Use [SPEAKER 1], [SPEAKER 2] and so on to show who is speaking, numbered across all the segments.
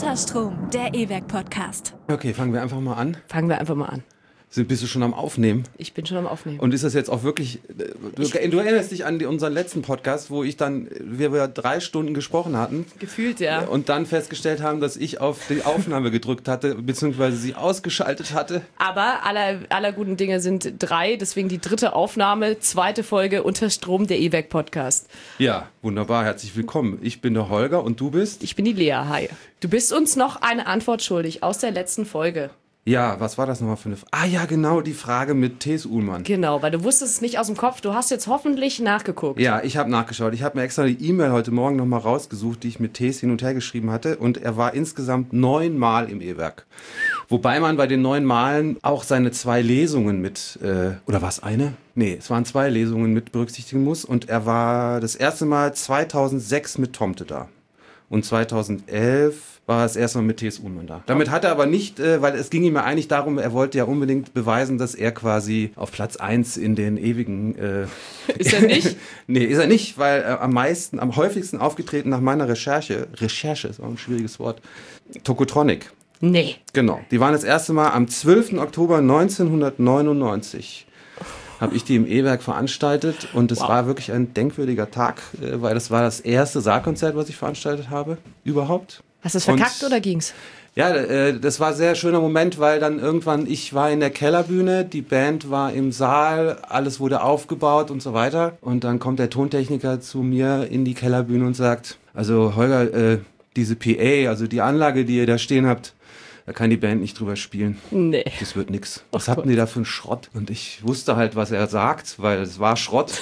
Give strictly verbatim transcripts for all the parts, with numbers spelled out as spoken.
[SPEAKER 1] Unterstrom, der E-Werk-Podcast.
[SPEAKER 2] Okay, fangen wir einfach mal an.
[SPEAKER 3] Fangen wir einfach mal an.
[SPEAKER 2] Bist du schon am Aufnehmen?
[SPEAKER 3] Ich bin schon am Aufnehmen.
[SPEAKER 2] Und ist das jetzt auch wirklich, du, du erinnerst dich an die, unseren letzten Podcast, wo ich dann, wir, wir drei Stunden gesprochen hatten.
[SPEAKER 3] Gefühlt, ja.
[SPEAKER 2] Und dann festgestellt haben, dass ich auf die Aufnahme gedrückt hatte, beziehungsweise sie ausgeschaltet hatte.
[SPEAKER 3] Aber aller, aller guten Dinge sind drei, deswegen die dritte Aufnahme, zweite Folge Unterstrom, der E-Werk-Podcast.
[SPEAKER 2] Ja, wunderbar, herzlich willkommen. Ich bin der Holger und du bist?
[SPEAKER 3] Ich bin die Lea, hi. Du bist uns noch eine Antwort schuldig aus der letzten Folge.
[SPEAKER 2] Ja, was war das nochmal für eine... F- ah ja, genau, die Frage mit T S Uhlmann.
[SPEAKER 3] Genau, weil du wusstest es nicht aus dem Kopf. Du hast jetzt hoffentlich nachgeguckt.
[SPEAKER 2] Ja, ich habe nachgeschaut. Ich habe mir extra die E-Mail heute Morgen nochmal rausgesucht, die ich mit Tees hin und her geschrieben hatte. Und er war insgesamt neunmal im E-Werk. Wobei man bei den neun Malen auch seine zwei Lesungen mit... Äh, oder war es eine? Nee, es waren zwei Lesungen mit berücksichtigen muss. Und er war das erste Mal zweitausendsechs mit Tomte da. Und zweitausendelf war es erstmal mit T S Uhlmann da. Damit hat er aber nicht, äh, weil es ging ihm ja eigentlich darum, er wollte ja unbedingt beweisen, dass er quasi auf Platz eins in den ewigen... Äh
[SPEAKER 3] ist er nicht?
[SPEAKER 2] Nee, ist er nicht, weil er am meisten, am häufigsten aufgetreten nach meiner Recherche, Recherche ist auch ein schwieriges Wort, Tokotronic.
[SPEAKER 3] Nee.
[SPEAKER 2] Genau, die waren das erste Mal am zwölften Oktober neunzehnhundertneunundneunzig. Habe ich die im E-Werk veranstaltet und es wow. war wirklich ein denkwürdiger Tag, weil das war das erste Saalkonzert, was ich veranstaltet habe, überhaupt.
[SPEAKER 3] Hast du es verkackt und, oder ging's?
[SPEAKER 2] Ja, äh, das war ein sehr schöner Moment, weil dann irgendwann, ich war in der Kellerbühne, die Band war im Saal, alles wurde aufgebaut und so weiter. Und dann kommt der Tontechniker zu mir in die Kellerbühne und sagt, also Holger, äh, diese P A, also die Anlage, die ihr da stehen habt, da kann die Band nicht drüber spielen. Nee. Das wird nix. Was hatten die da für einen Schrott? Und ich wusste halt, was er sagt, weil es war Schrott.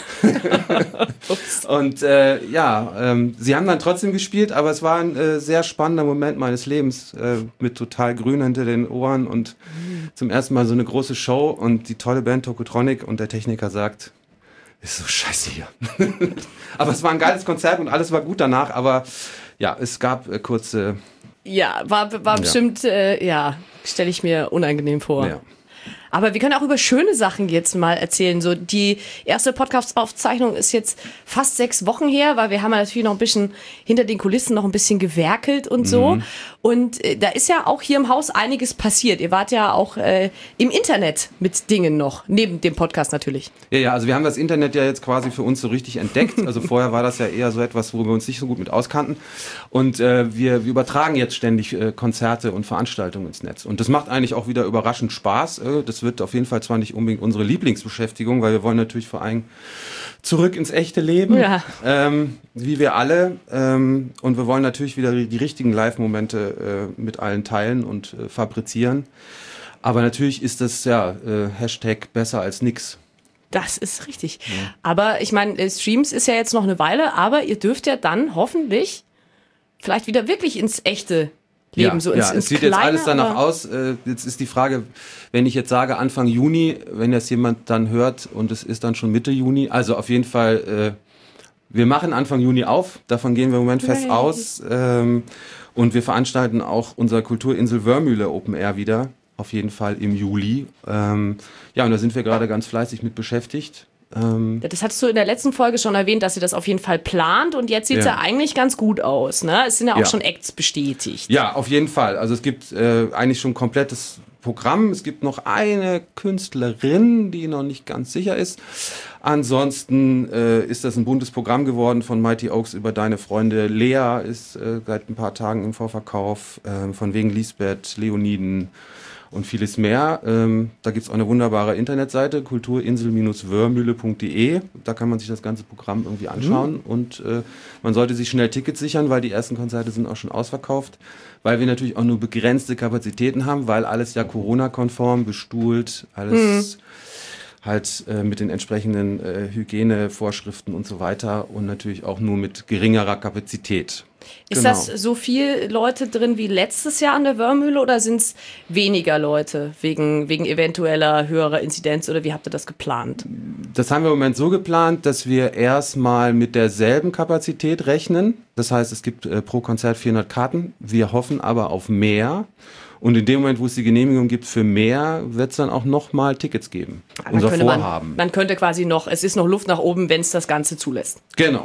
[SPEAKER 2] Und äh, ja, ähm, sie haben dann trotzdem gespielt, aber es war ein äh, sehr spannender Moment meines Lebens, äh, mit total grün hinter den Ohren und mhm. zum ersten Mal so eine große Show und die tolle Band Tokotronic und der Techniker sagt, ist so scheiße hier. Aber es war ein geiles Konzert und alles war gut danach, aber ja, es gab äh, kurze...
[SPEAKER 3] Ja, war, war ja. bestimmt, äh, ja, stelle ich mir unangenehm vor. Ja. Aber wir können auch über schöne Sachen jetzt mal erzählen. So, die erste Podcast-Aufzeichnung ist jetzt fast sechs Wochen her, weil wir haben ja natürlich noch ein bisschen hinter den Kulissen noch ein bisschen gewerkelt und so. Mhm. Und äh, da ist ja auch hier im Haus einiges passiert. Ihr wart ja auch äh, im Internet mit Dingen noch, neben dem Podcast natürlich.
[SPEAKER 2] Ja, ja, also wir haben das Internet ja jetzt quasi für uns so richtig entdeckt. Also vorher war das ja eher so etwas, wo wir uns nicht so gut mit auskannten. Und äh, wir, wir übertragen jetzt ständig äh, Konzerte und Veranstaltungen ins Netz. Und das macht eigentlich auch wieder überraschend Spaß. Äh, das wird auf jeden Fall zwar nicht unbedingt unsere Lieblingsbeschäftigung, weil wir wollen natürlich vor allem zurück ins echte Leben, ja. ähm, wie wir alle. Ähm, und wir wollen natürlich wieder die richtigen Live-Momente äh, mit allen teilen und äh, fabrizieren. Aber natürlich ist das ja äh, Hashtag besser als nix.
[SPEAKER 3] Das ist richtig. Ja. Aber ich meine, Streams ist ja jetzt noch eine Weile, aber ihr dürft ja dann hoffentlich vielleicht wieder wirklich ins echte Leben,
[SPEAKER 2] ja,
[SPEAKER 3] so ins,
[SPEAKER 2] ja,
[SPEAKER 3] ins
[SPEAKER 2] es sieht
[SPEAKER 3] Kleine,
[SPEAKER 2] jetzt alles danach aus. Äh, jetzt ist die Frage, wenn ich jetzt sage Anfang Juni, wenn das jemand dann hört und es ist dann schon Mitte Juni, also auf jeden Fall, äh, wir machen Anfang Juni auf, davon gehen wir im Moment fest hey. aus ähm, und wir veranstalten auch unser Kulturinsel Wörmühle Open Air wieder, auf jeden Fall im Juli. Ähm, ja, und da sind wir gerade ganz fleißig mit beschäftigt.
[SPEAKER 3] Ähm, das hattest du in der letzten Folge schon erwähnt, dass ihr das auf jeden Fall plant und jetzt sieht es ja. ja eigentlich ganz gut aus, ne? Es sind ja auch ja. schon Acts bestätigt.
[SPEAKER 2] Ja, auf jeden Fall. Also es gibt äh, eigentlich schon ein komplettes Programm. Es gibt noch eine Künstlerin, die noch nicht ganz sicher ist. Ansonsten äh, ist das ein buntes Programm geworden von Mighty Oaks über deine Freunde. Lea ist äh, seit ein paar Tagen im Vorverkauf, äh, von wegen Lisbeth, Leoniden und vieles mehr. Ähm, da gibt's auch eine wunderbare Internetseite, kulturinsel wörmühle punkt de. Da kann man sich das ganze Programm irgendwie anschauen. Mhm. Und äh, man sollte sich schnell Tickets sichern, weil die ersten Konzerte sind auch schon ausverkauft. Weil wir natürlich auch nur begrenzte Kapazitäten haben, weil alles ja Corona-konform, bestuhlt, alles mhm. halt äh, mit den entsprechenden äh, Hygienevorschriften und so weiter und natürlich auch nur mit geringerer Kapazität.
[SPEAKER 3] Ist genau. das so viel Leute drin wie letztes Jahr an der Wörmühle oder sind es weniger Leute wegen, wegen eventueller höherer Inzidenz oder wie habt ihr das geplant?
[SPEAKER 2] Das haben wir im Moment so geplant, dass wir erstmal mit derselben Kapazität rechnen. Das heißt, es gibt äh, pro Konzert vierhundert Karten. Wir hoffen aber auf mehr. Und in dem Moment, wo es die Genehmigung gibt für mehr, wird es dann auch nochmal Tickets geben.
[SPEAKER 3] Aber unser Vorhaben. Man, man könnte quasi noch, es ist noch Luft nach oben, wenn es das Ganze zulässt.
[SPEAKER 2] Genau.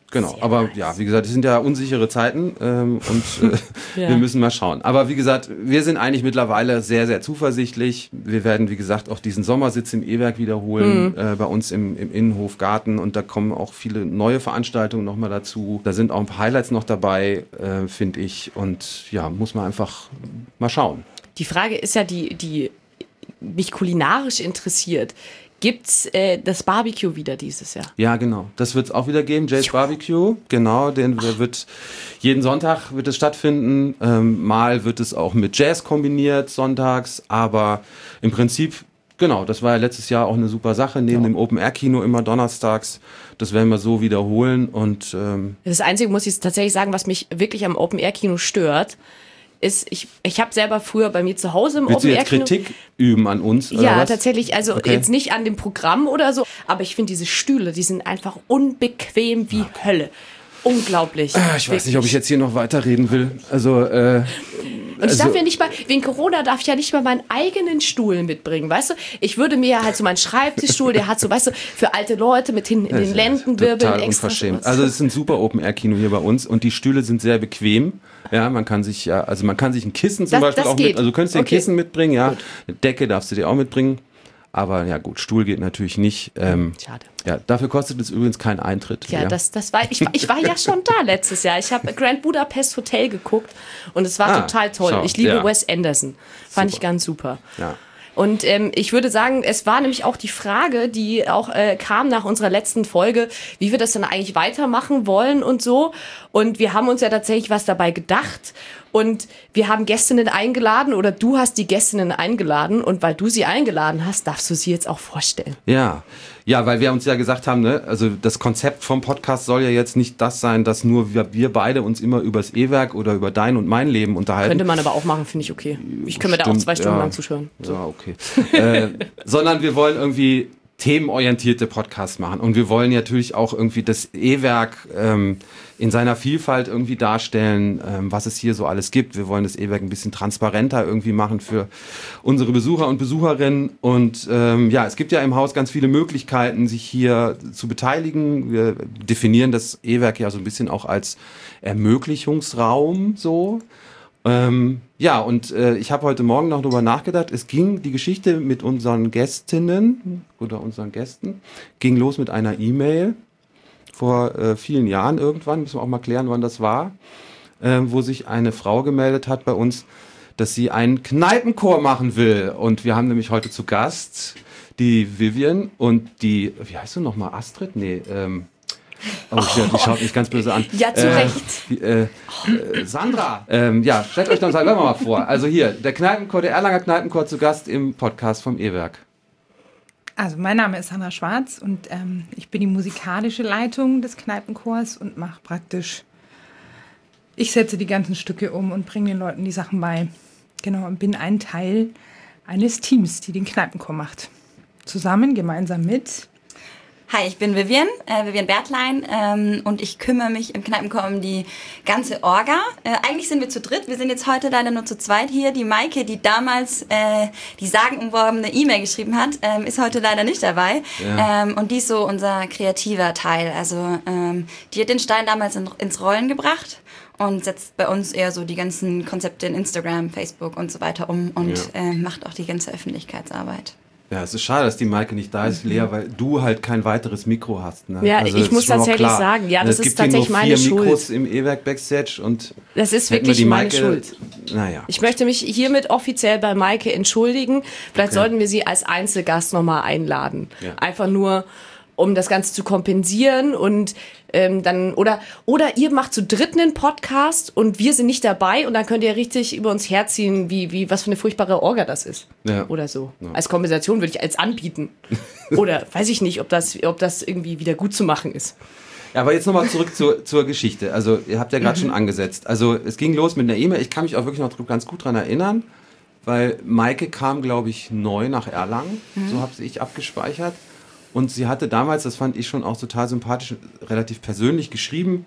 [SPEAKER 2] Genau,
[SPEAKER 3] Sehr
[SPEAKER 2] aber
[SPEAKER 3] nice.
[SPEAKER 2] ja, wie gesagt, es sind ja unsichere Zeiten ähm, und äh,
[SPEAKER 3] Ja.
[SPEAKER 2] wir müssen mal schauen. Aber wie gesagt, wir sind eigentlich mittlerweile sehr, sehr zuversichtlich. Wir werden, wie gesagt, auch diesen Sommersitz im E-Werk wiederholen,
[SPEAKER 3] Mhm.
[SPEAKER 2] äh, bei uns im, im Innenhof Garten, und da kommen auch viele neue Veranstaltungen nochmal dazu. Da sind auch ein paar Highlights noch dabei, äh, finde ich, und ja, muss man einfach mal schauen.
[SPEAKER 3] Die Frage ist ja, die, die mich kulinarisch interessiert. Gibt's äh, das Barbecue wieder dieses Jahr?
[SPEAKER 2] Ja, genau. Das wird es auch wieder geben. Jay's Barbecue. Genau, den wird jeden Sonntag wird es stattfinden. Ähm, mal wird es auch mit Jazz kombiniert sonntags, aber im Prinzip, genau, das war ja letztes Jahr auch eine super Sache. Neben
[SPEAKER 3] Ja.
[SPEAKER 2] dem Open-Air-Kino immer donnerstags. Das werden wir so wiederholen und ähm,
[SPEAKER 3] Das Einzige, muss ich tatsächlich sagen, was mich wirklich am Open-Air-Kino stört, ist, ich, ich habe selber früher bei mir zu Hause im
[SPEAKER 2] willst du jetzt
[SPEAKER 3] Open-Air-Kino...
[SPEAKER 2] Kritik üben an uns? Oder
[SPEAKER 3] Ja,
[SPEAKER 2] was?
[SPEAKER 3] tatsächlich, also
[SPEAKER 2] Okay.
[SPEAKER 3] jetzt nicht an dem Programm oder so, aber ich finde diese Stühle, die sind einfach unbequem wie Hölle. Unglaublich.
[SPEAKER 2] Ah, Ich weiß nicht, ob ich jetzt hier noch weiterreden will. Also, äh,
[SPEAKER 3] Und ich
[SPEAKER 2] also,
[SPEAKER 3] darf ja nicht mal, wegen Corona darf ich ja nicht mal meinen eigenen Stuhl mitbringen, weißt du? Ich würde mir ja halt so meinen Schreibtischstuhl, der hat so, weißt du, für alte Leute mit hinten in den Lendenwirbeln
[SPEAKER 2] total
[SPEAKER 3] extra.
[SPEAKER 2] unverschämt.
[SPEAKER 3] sowas.
[SPEAKER 2] Also es ist ein super Open-Air-Kino hier bei uns und die Stühle sind sehr bequem. Ja, man kann sich ja, also man kann sich ein Kissen zum
[SPEAKER 3] Das-
[SPEAKER 2] Beispiel
[SPEAKER 3] das
[SPEAKER 2] auch
[SPEAKER 3] geht.
[SPEAKER 2] mit, also du könntest dir ein
[SPEAKER 3] Okay.
[SPEAKER 2] Kissen mitbringen, ja.
[SPEAKER 3] Gut.
[SPEAKER 2] Eine Decke darfst du dir auch mitbringen. Aber ja gut, Stuhl geht natürlich nicht. Ähm,
[SPEAKER 3] Schade.
[SPEAKER 2] ja, dafür kostet es übrigens keinen Eintritt.
[SPEAKER 3] Ja, das, das war, ich, war- ich war ja schon da letztes Jahr. Ich habe Grand Budapest Hotel geguckt und es war
[SPEAKER 2] Ah,
[SPEAKER 3] total toll.
[SPEAKER 2] schau,
[SPEAKER 3] Ich liebe
[SPEAKER 2] ja.
[SPEAKER 3] Wes Anderson. Fand
[SPEAKER 2] Super.
[SPEAKER 3] ich ganz super.
[SPEAKER 2] Ja.
[SPEAKER 3] Und ähm, ich würde sagen, es war nämlich auch die Frage, die auch äh, kam nach unserer letzten Folge, wie wir das dann eigentlich weitermachen wollen und so. Und wir haben uns ja tatsächlich was dabei gedacht. Und wir haben Gästinnen eingeladen oder du hast die Gästinnen eingeladen. Und weil du sie eingeladen hast, darfst du sie jetzt auch vorstellen.
[SPEAKER 2] Ja, ja, weil wir uns ja gesagt haben, ne, also das Konzept vom Podcast soll ja jetzt nicht das sein, dass nur wir, wir beide uns immer übers E-Werk oder über dein und mein Leben unterhalten.
[SPEAKER 3] Könnte man aber auch machen, finde ich okay. Ich kann mir da auch
[SPEAKER 2] Stimmt,
[SPEAKER 3] zwei Stunden
[SPEAKER 2] ja.
[SPEAKER 3] lang zuhören.
[SPEAKER 2] Ja, okay. äh, sondern wir wollen irgendwie themenorientierte Podcasts machen. Und wir wollen natürlich auch irgendwie das E-Werk ähm, in seiner Vielfalt irgendwie darstellen, ähm, was es hier so alles gibt. Wir wollen das E-Werk ein bisschen transparenter irgendwie machen für unsere Besucher und Besucherinnen. Und ähm, ja, es gibt ja im Haus ganz viele Möglichkeiten, sich hier zu beteiligen. Wir definieren das E-Werk ja so ein bisschen auch als Ermöglichungsraum so. Ähm, ja, und äh, ich habe heute Morgen noch drüber nachgedacht. Es ging, die Geschichte mit unseren Gästinnen oder unseren Gästen ging los mit einer E-Mail vor äh, vielen Jahren irgendwann, müssen wir auch mal klären, wann das war, äh, wo sich eine Frau gemeldet hat bei uns, dass sie einen Kneipenchor machen will. Und wir haben nämlich heute zu Gast die Vivian und die, wie heißt du nochmal, Astrid? Nee, ähm, Oh, oh. Die schaut mich ganz böse an.
[SPEAKER 3] Ja, zu
[SPEAKER 2] äh,
[SPEAKER 3] Recht.
[SPEAKER 2] die, äh, äh, Sandra, ähm, ja, stellt euch doch selber mal vor. Also hier, der Kneipenchor, der Erlanger Kneipenchor zu Gast im Podcast vom E-Werk.
[SPEAKER 4] Also mein Name ist Sandra Schwarz und ähm, ich bin die musikalische Leitung des Kneipenchors und mache praktisch, ich setze die ganzen Stücke um und bringe den Leuten die Sachen bei. Genau, und bin ein Teil eines Teams, die den Kneipenchor macht. Zusammen, gemeinsam mit...
[SPEAKER 5] Hi, ich bin Vivian, äh, Vivian Bertlein ähm, und ich kümmere mich im Kneipenchor um die ganze Orga. Äh, eigentlich sind wir zu dritt, wir sind jetzt heute leider nur zu zweit hier. Die Maike, die damals äh, die sagenumworbene E-Mail geschrieben hat, ähm, ist heute leider nicht dabei.
[SPEAKER 2] Ja.
[SPEAKER 5] Ähm, und die ist so unser kreativer Teil. Also ähm, die hat den Stein damals in, ins Rollen gebracht und setzt bei uns eher so die ganzen Konzepte in Instagram, Facebook und so weiter um und
[SPEAKER 2] Ja.
[SPEAKER 5] äh, macht auch die ganze Öffentlichkeitsarbeit.
[SPEAKER 2] Ja, es ist schade, dass die Maike nicht da ist, Lea, weil du halt kein weiteres Mikro hast. Ne?
[SPEAKER 3] Ja,
[SPEAKER 2] also,
[SPEAKER 3] ich
[SPEAKER 2] das
[SPEAKER 3] muss
[SPEAKER 2] ist schon auch
[SPEAKER 3] tatsächlich
[SPEAKER 2] klar.
[SPEAKER 3] sagen, ja, das
[SPEAKER 2] es
[SPEAKER 3] ist
[SPEAKER 2] gibt hier
[SPEAKER 3] tatsächlich
[SPEAKER 2] nur
[SPEAKER 3] meine
[SPEAKER 2] vier Mikros
[SPEAKER 3] Schuld.
[SPEAKER 2] im E-Werk Backstage und
[SPEAKER 3] Das ist
[SPEAKER 2] hätten wir
[SPEAKER 3] wirklich
[SPEAKER 2] die
[SPEAKER 3] meine
[SPEAKER 2] Maike,
[SPEAKER 3] Schuld.
[SPEAKER 2] Naja.
[SPEAKER 3] Ich möchte mich hiermit offiziell bei Maike entschuldigen. Vielleicht
[SPEAKER 2] Okay.
[SPEAKER 3] sollten wir sie als Einzelgast nochmal einladen.
[SPEAKER 2] Ja.
[SPEAKER 3] Einfach nur, um das Ganze zu kompensieren und ähm, dann, oder, oder ihr macht zu dritt einen Podcast und wir sind nicht dabei und dann könnt ihr richtig über uns herziehen, wie, wie, was für eine furchtbare Orga das ist.
[SPEAKER 2] Ja.
[SPEAKER 3] Oder so.
[SPEAKER 2] Ja.
[SPEAKER 3] Als Kompensation würde ich als anbieten. Oder weiß ich nicht, ob das, ob das irgendwie wieder gut zu machen ist.
[SPEAKER 2] Ja, aber jetzt nochmal zurück zur, zur Geschichte. Also, ihr habt ja gerade
[SPEAKER 3] Mhm.
[SPEAKER 2] schon angesetzt. Also, es ging los mit einer E-Mail. Ich kann mich auch wirklich noch ganz gut dran erinnern, weil Maike kam, glaube ich, neu nach Erlangen.
[SPEAKER 3] Mhm.
[SPEAKER 2] So habe ich abgespeichert. Und sie hatte damals, das fand ich schon auch total sympathisch, relativ persönlich geschrieben,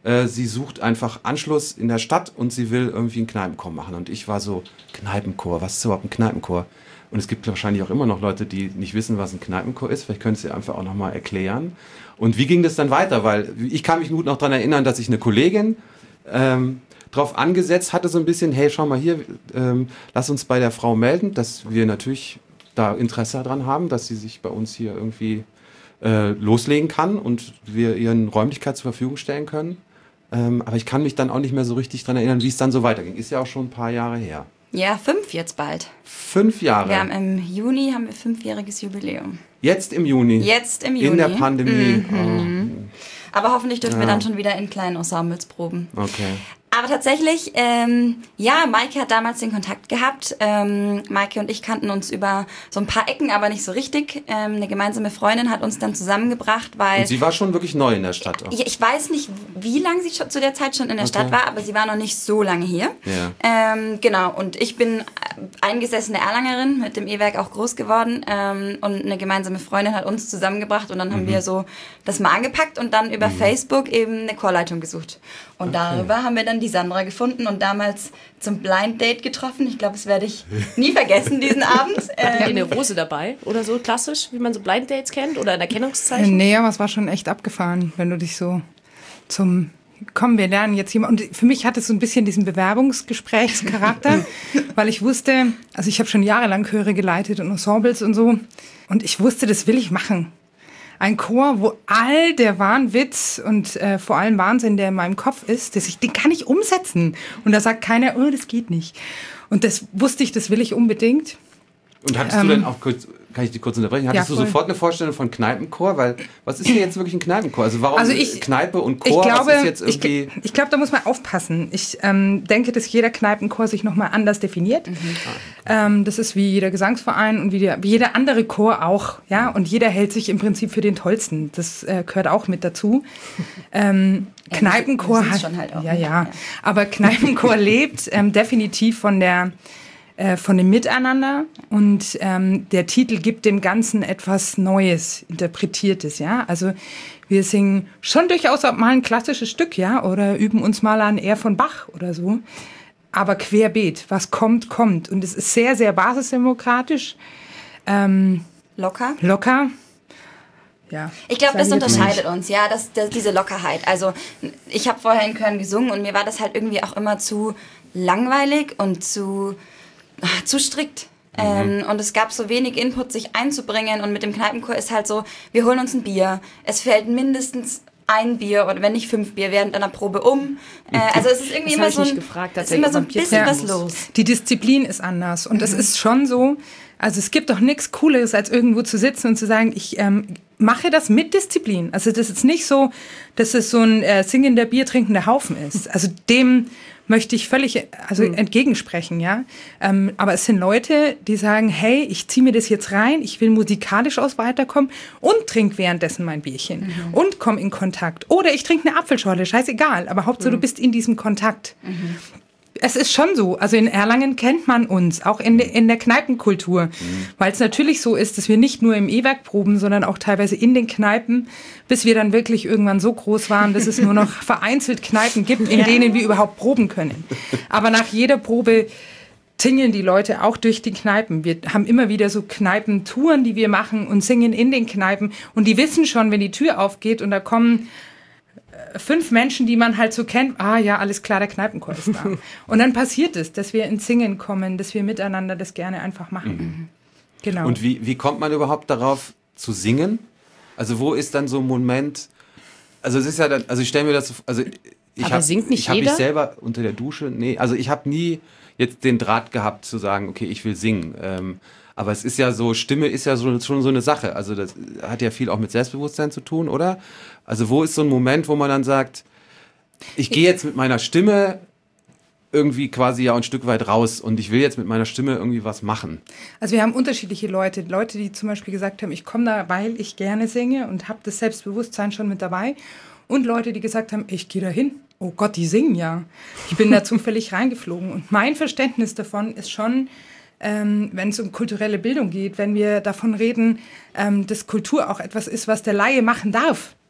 [SPEAKER 2] äh, sie sucht einfach Anschluss in der Stadt und sie will irgendwie einen Kneipenchor machen. Und ich war so, Kneipenchor, was ist überhaupt ein Kneipenchor? Und es gibt wahrscheinlich auch immer noch Leute, die nicht wissen, was ein Kneipenchor ist. Vielleicht können Sie einfach auch nochmal erklären. Und wie ging das dann weiter? Weil ich kann mich gut noch daran erinnern, dass ich eine Kollegin ähm, drauf angesetzt hatte, so ein bisschen, hey, schau mal hier, ähm, lass uns bei der Frau melden, dass wir natürlich da Interesse daran haben, dass sie sich bei uns hier irgendwie äh, loslegen kann und wir ihren Räumlichkeit zur Verfügung stellen können. Ähm, aber ich kann mich dann auch nicht mehr so richtig daran erinnern, wie es dann so weiterging. Ist ja auch schon ein paar Jahre her.
[SPEAKER 5] Ja, fünf jetzt bald.
[SPEAKER 2] Fünf Jahre?
[SPEAKER 5] Wir haben im Juni haben wir fünfjähriges Jubiläum.
[SPEAKER 2] Jetzt im Juni?
[SPEAKER 5] Jetzt im Juni.
[SPEAKER 2] In der Pandemie.
[SPEAKER 5] Mhm. Oh. Aber hoffentlich dürfen ja. wir dann schon wieder in kleinen Ensembles proben.
[SPEAKER 2] Okay.
[SPEAKER 5] Aber tatsächlich, ähm, ja, Maike hat damals den Kontakt gehabt. Ähm, Maike und ich kannten uns über so ein paar Ecken, aber nicht so richtig. Ähm, eine gemeinsame Freundin hat uns dann zusammengebracht, weil...
[SPEAKER 2] Und sie war schon wirklich neu in der Stadt auch.
[SPEAKER 5] Ich, ich weiß nicht, wie lange sie schon, zu der Zeit schon in der okay. Stadt war, aber sie war noch nicht so lange hier.
[SPEAKER 2] Ja.
[SPEAKER 5] Ähm, genau, und ich bin eingesessene Erlangerin, mit dem E-Werk auch groß geworden. Ähm, und eine gemeinsame Freundin hat uns zusammengebracht und dann haben mhm. wir so das mal angepackt und dann über mhm. Facebook eben eine Chorleitung gesucht. Und okay. darüber haben wir dann die Sandra gefunden und damals zum Blind Date getroffen. Ich glaube, das werde ich nie vergessen, diesen Abend.
[SPEAKER 3] Hattet ihr eine Rose dabei oder so klassisch, wie man so Blind Dates kennt oder ein Erkennungszeichen?
[SPEAKER 4] Nee, aber es war schon echt abgefahren, wenn du dich so zum... Komm, wir lernen jetzt jemand. Und für mich hat es so ein bisschen diesen Bewerbungsgesprächscharakter, weil ich wusste, also ich habe schon jahrelang Chöre geleitet und Ensembles und so. Und ich wusste, das will ich machen. Ein Chor, wo all der Wahnwitz und äh, vor allem Wahnsinn, der in meinem Kopf ist, das ich, den kann ich umsetzen. Und da sagt keiner, oh, das geht nicht. Und das wusste ich, das will ich unbedingt.
[SPEAKER 2] Und hattest ähm, du denn auch kurz, kann ich dich kurz unterbrechen, hattest ja, du sofort eine Vorstellung von Kneipenchor? Weil, was ist hier jetzt wirklich ein Kneipenchor? Also warum
[SPEAKER 4] also ich,
[SPEAKER 2] Kneipe und Chor,
[SPEAKER 4] ich glaube,
[SPEAKER 2] was ist jetzt irgendwie...
[SPEAKER 4] Ich, ich glaube, da muss man aufpassen. Ich ähm, denke, dass jeder Kneipenchor sich nochmal anders definiert. Mhm. Ähm, das ist wie jeder Gesangsverein und wie, der, wie jeder andere Chor auch. Ja? Und jeder hält sich im Prinzip für den Tollsten. Das äh, gehört auch mit dazu. Ähm, ja, Kneipenchor...
[SPEAKER 5] Das ist schon halt auch.
[SPEAKER 4] Ja, ja, ja. Aber Kneipenchor lebt ähm, definitiv von der... von dem Miteinander und ähm, der Titel gibt dem Ganzen etwas Neues, Interpretiertes, ja. Also wir singen schon durchaus auch mal ein klassisches Stück, ja, oder üben uns mal an Air von Bach oder so, aber querbeet, was kommt, kommt. Und es ist sehr, sehr basisdemokratisch. Ähm,
[SPEAKER 5] locker.
[SPEAKER 4] Locker. Ja,
[SPEAKER 5] ich glaube, das unterscheidet nicht. uns, ja, das, das, diese Lockerheit. Also ich habe vorher in Chören gesungen und mir war das halt irgendwie auch immer zu langweilig und zu... zu strikt. Mhm. Ähm, und es gab so wenig Input, sich einzubringen. Und mit dem Kneipenchor ist halt so, wir holen uns ein Bier. Es fällt mindestens ein Bier oder wenn nicht fünf Bier während einer Probe um. Äh, also es ist irgendwie immer so, ein,
[SPEAKER 3] gefragt,
[SPEAKER 5] ist immer so ein bisschen
[SPEAKER 4] ja.
[SPEAKER 5] was los.
[SPEAKER 4] Die Disziplin ist anders. Und es mhm. ist schon so, also es gibt doch nichts Cooleres, als irgendwo zu sitzen und zu sagen, ich ähm, mache das mit Disziplin. Also das ist nicht so, dass es so ein äh, singender, biertrinkender Haufen ist. Also dem möchte ich völlig also mhm. entgegensprechen, ja. Ähm, aber es sind Leute, die sagen, hey, ich ziehe mir das jetzt rein, ich will musikalisch aus weiterkommen und trinke währenddessen mein Bierchen mhm. und komme in Kontakt. Oder ich trinke eine Apfelschorle, scheißegal, aber Hauptsache mhm. du bist in diesem Kontakt. Mhm. Es ist schon so, also in Erlangen kennt man uns, auch in, de, in der Kneipenkultur, mhm. weil es natürlich so ist, dass wir nicht nur im E-Werk proben, sondern auch teilweise in den Kneipen, bis wir dann wirklich irgendwann so groß waren, dass es nur noch vereinzelt Kneipen gibt, in ja. denen wir überhaupt proben können. Aber nach jeder Probe tingeln die Leute auch durch die Kneipen. Wir haben immer wieder so Kneipentouren, die wir machen und singen in den Kneipen und die wissen schon, wenn die Tür aufgeht und da kommen fünf Menschen, die man halt so kennt, ah ja, alles klar, der Kneipenchor ist da. Und dann passiert es, dass wir ins Singen kommen, dass wir miteinander das gerne einfach machen.
[SPEAKER 2] Mhm.
[SPEAKER 4] Genau.
[SPEAKER 2] Und wie, wie kommt man überhaupt darauf zu singen? Also wo ist dann so ein Moment, also es ist ja dann, also ich stelle mir das, also ich habe ich habe mich selber unter der Dusche, nee, also ich habe nie jetzt den Draht gehabt zu sagen, okay, ich will singen. Ähm, aber es ist ja so, Stimme ist ja so, schon so eine Sache. Also das hat ja viel auch mit Selbstbewusstsein zu tun, oder? Also wo ist so ein Moment, wo man dann sagt, ich gehe jetzt mit meiner Stimme irgendwie quasi ja ein Stück weit raus und ich will jetzt mit meiner Stimme irgendwie was machen.
[SPEAKER 4] Also wir haben unterschiedliche Leute. Leute, die zum Beispiel gesagt haben, ich komme da, weil ich gerne singe und habe das Selbstbewusstsein schon mit dabei. Und Leute, die gesagt haben, ich gehe da hin. Oh Gott, die singen ja. Ich bin da zufällig reingeflogen. Und mein Verständnis davon ist schon, ähm, wenn es um kulturelle Bildung geht, wenn wir davon reden, ähm, dass Kultur auch etwas ist, was der Laie machen darf.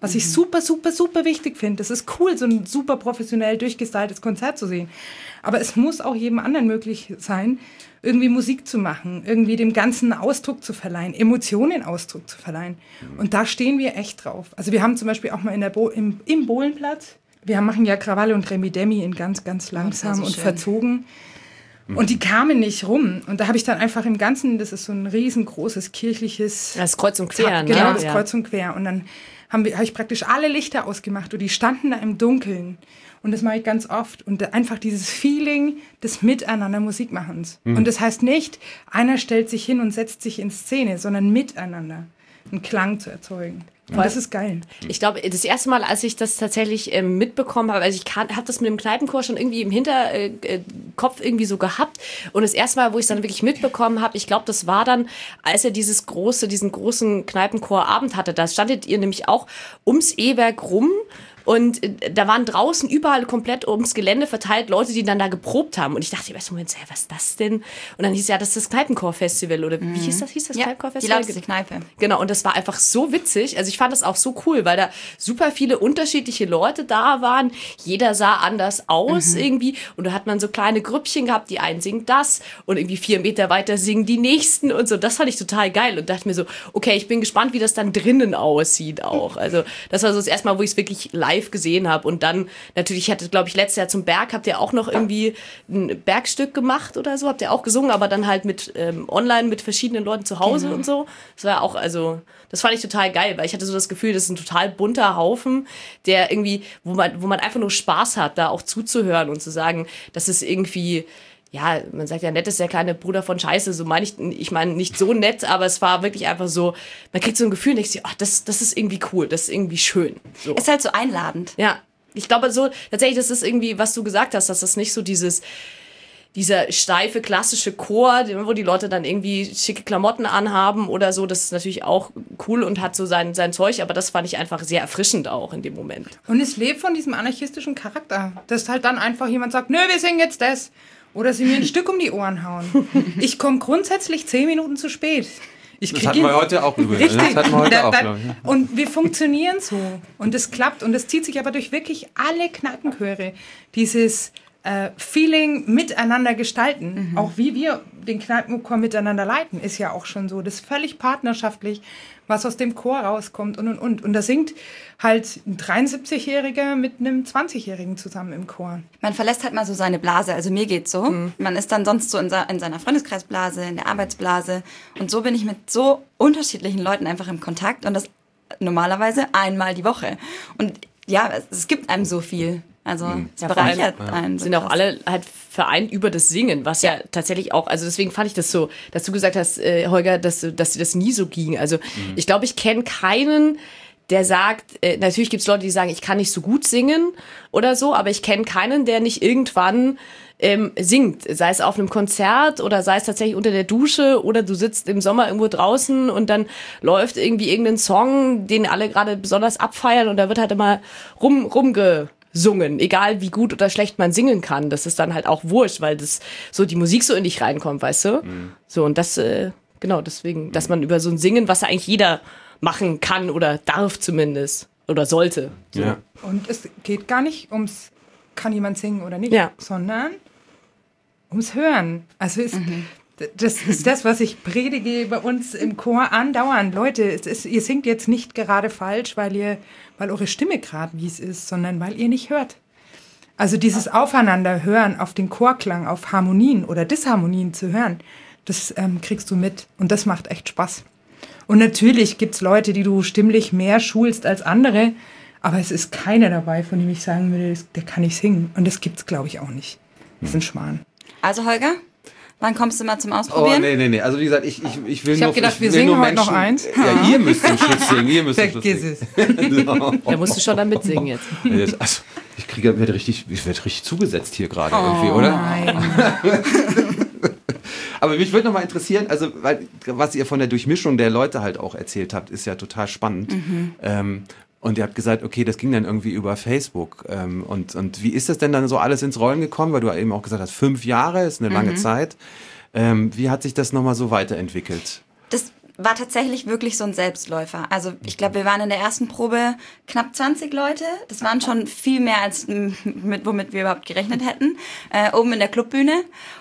[SPEAKER 4] Was mhm. ich super, super, super wichtig finde. Das ist cool, so ein super professionell durchgestyltes Konzert zu sehen. Aber es muss auch jedem anderen möglich sein, irgendwie Musik zu machen, irgendwie dem Ganzen Ausdruck zu verleihen, Emotionen Ausdruck zu verleihen. Mhm. Und da stehen wir echt drauf. Also wir haben zum Beispiel auch mal in der Bo- im, im Bohlenplatz, wir machen ja Krawalle und Remi Demi in ganz, ganz langsam so und schön. verzogen. Und die kamen nicht rum. Und da habe ich dann einfach im Ganzen, das ist so ein riesengroßes kirchliches...
[SPEAKER 3] Das Kreuz und Quer,
[SPEAKER 4] ne? Genau, das
[SPEAKER 3] ja.
[SPEAKER 4] Kreuz und Quer. Und dann habe hab ich praktisch alle Lichter ausgemacht und die standen da im Dunkeln. Und das mache ich ganz oft. Und einfach dieses Feeling des Miteinander Musikmachens. Mhm. Und das heißt nicht, einer stellt sich hin und setzt sich in Szene, sondern miteinander einen Klang zu erzeugen. Und das ist geil.
[SPEAKER 3] Ich glaube, das erste Mal, als ich das tatsächlich äh, mitbekommen habe, also ich habe das mit dem Kneipenchor schon irgendwie im Hinterkopf äh, irgendwie so gehabt. Und das erste Mal, wo ich es dann wirklich mitbekommen habe, ich glaube, das war dann, als er dieses große, diesen großen Kneipenchorabend hatte. Da standet ihr nämlich auch ums E-Werk rum. Und da waren draußen überall komplett ums Gelände verteilt Leute, die dann da geprobt haben. Und ich dachte, im ersten Moment, was ist das denn? Und dann hieß ja, das ist das Kneipenchor-Festival. Oder wie hieß das? Hieß das
[SPEAKER 5] ja,
[SPEAKER 3] Kneipenchor-Festival?
[SPEAKER 5] Die lauteste Kneipe.
[SPEAKER 3] Genau, und das war einfach so witzig. Also ich fand das auch so cool, weil da super viele unterschiedliche Leute da waren. Jeder sah anders aus mhm. irgendwie. Und da hat man so kleine Grüppchen gehabt, die einen singen das und irgendwie vier Meter weiter singen die nächsten und so. Das fand ich total geil und dachte mir so, okay, ich bin gespannt, wie das dann drinnen aussieht auch. Also das war so das erste Mal, wo ich es wirklich live gesehen habe. Und dann natürlich, ich hatte, glaube ich, letztes Jahr zum Berg, habt ihr auch noch irgendwie ein Bergstück gemacht oder so, habt ihr auch gesungen, aber dann halt mit ähm, online mit verschiedenen Leuten zu Hause genau. und so. Das war auch, also, das fand ich total geil, weil ich hatte so das Gefühl, das ist ein total bunter Haufen, der irgendwie, wo man, wo man einfach nur Spaß hat, da auch zuzuhören und zu sagen, das ist irgendwie, ja, man sagt ja, nett ist der kleine Bruder von Scheiße, so meine ich, ich meine nicht so nett, aber es war wirklich einfach so, man kriegt so ein Gefühl und denkt sich, ach, das, das ist irgendwie cool, das ist irgendwie schön. So.
[SPEAKER 5] Ist halt so einladend.
[SPEAKER 3] Ja, ich glaube so, tatsächlich, das ist irgendwie, was du gesagt hast, dass das nicht so dieses, dieser steife, klassische Chor, wo die Leute dann irgendwie schicke Klamotten anhaben oder so, das ist natürlich auch cool und hat so sein, sein Zeug, aber das fand ich einfach sehr erfrischend auch in dem Moment.
[SPEAKER 4] Und es lebt von diesem anarchistischen Charakter, dass halt dann einfach jemand sagt, nö, wir singen jetzt das. Oder sie mir ein Stück um die Ohren hauen. Ich komme grundsätzlich zehn Minuten zu spät. Ich
[SPEAKER 2] das hatten wir heute auch übrigens.
[SPEAKER 4] Richtig.
[SPEAKER 2] Das hatten wir heute
[SPEAKER 4] da,
[SPEAKER 2] auch,
[SPEAKER 4] da, und wir funktionieren so. Und es klappt. Und es zieht sich aber durch wirklich alle Kneipenchöre. Dieses äh, Feeling miteinander gestalten. Mhm. Auch wie wir den Kneipenchor miteinander leiten, ist ja auch schon so. Das ist völlig partnerschaftlich, was aus dem Chor rauskommt und, und, und. Und da singt halt ein dreiundsiebzigjähriger mit einem zwanzigjährigen zusammen im Chor.
[SPEAKER 5] Man verlässt halt mal so seine Blase, also mir geht's so. Mhm. Man ist dann sonst so in, in seiner Freundeskreisblase, in der Arbeitsblase. Und so bin ich mit so unterschiedlichen Leuten einfach im Kontakt und das normalerweise einmal die Woche. Und ja, es, es gibt einem so viel. Also es ja, bereichert
[SPEAKER 3] allem,
[SPEAKER 5] einen.
[SPEAKER 3] Sind auch alle halt vereint über das Singen, was ja. ja tatsächlich auch, also deswegen fand ich das so, dass du gesagt hast, äh, Holger, dass, dass dir das nie so ging. Also mhm. ich glaube, ich kenne keinen, der sagt, äh, natürlich gibt es Leute, die sagen, ich kann nicht so gut singen oder so, aber ich kenne keinen, der nicht irgendwann ähm, singt, sei es auf einem Konzert oder sei es tatsächlich unter der Dusche oder du sitzt im Sommer irgendwo draußen und dann läuft irgendwie irgendein Song, den alle gerade besonders abfeiern und da wird halt immer rum rumge sungen, egal wie gut oder schlecht man singen kann, das ist dann halt auch wurscht, weil das so die Musik so in dich reinkommt, weißt du? Mhm. So und das, äh, genau, deswegen, mhm. dass man über so ein Singen, was ja eigentlich jeder machen kann oder darf zumindest oder sollte. So.
[SPEAKER 2] Ja.
[SPEAKER 4] Und es geht gar nicht ums, kann jemand singen oder nicht,
[SPEAKER 3] ja.
[SPEAKER 4] sondern ums Hören. Also ist, mhm. das ist das, was ich predige bei uns im Chor andauernd. Leute, es ist, ihr singt jetzt nicht gerade falsch, weil ihr weil eure Stimme gerade wie es ist, sondern weil ihr nicht hört. Also dieses Aufeinanderhören, auf den Chorklang, auf Harmonien oder Disharmonien zu hören, das ähm, kriegst du mit und das macht echt Spaß. Und natürlich gibt's Leute, die du stimmlich mehr schulst als andere, aber es ist keiner dabei, von dem ich sagen würde, der kann nicht singen. Und das gibt's, glaube ich, auch nicht. Das ist ein Schmarrn.
[SPEAKER 5] Also Holger? Wann kommst du mal zum Ausprobieren?
[SPEAKER 2] Oh, nee, nee, nee. Also wie gesagt, ich, ich, ich will
[SPEAKER 4] ich
[SPEAKER 2] nur...
[SPEAKER 4] Ich habe gedacht,
[SPEAKER 2] ich
[SPEAKER 4] wir singen heute
[SPEAKER 2] Menschen,
[SPEAKER 4] noch eins.
[SPEAKER 2] Ja, ihr müsst den Schluss singen. Ihr müsst den Schluss
[SPEAKER 4] singen.
[SPEAKER 2] Es.
[SPEAKER 3] Da musst du schon dann mitsingen jetzt.
[SPEAKER 2] Also, ich kriege, werde richtig, ich werde richtig zugesetzt hier gerade
[SPEAKER 4] oh,
[SPEAKER 2] irgendwie, oder?
[SPEAKER 4] Nein.
[SPEAKER 2] Aber mich würde noch mal interessieren, also weil, was ihr von der Durchmischung der Leute halt auch erzählt habt, ist ja total spannend. Mhm. Ähm, Und ihr habt gesagt, okay, das ging dann irgendwie über Facebook. Ähm, und, und wie ist das denn dann so alles ins Rollen gekommen? Weil du eben auch gesagt hast, fünf Jahre ist eine lange mhm. Zeit. Ähm, wie hat sich das nochmal so weiterentwickelt?
[SPEAKER 5] Das war tatsächlich wirklich so ein Selbstläufer. Also ich glaube, wir waren in der ersten Probe knapp zwanzig Leute. Das waren schon viel mehr, als mit, womit wir überhaupt gerechnet hätten, äh, oben in der Clubbühne.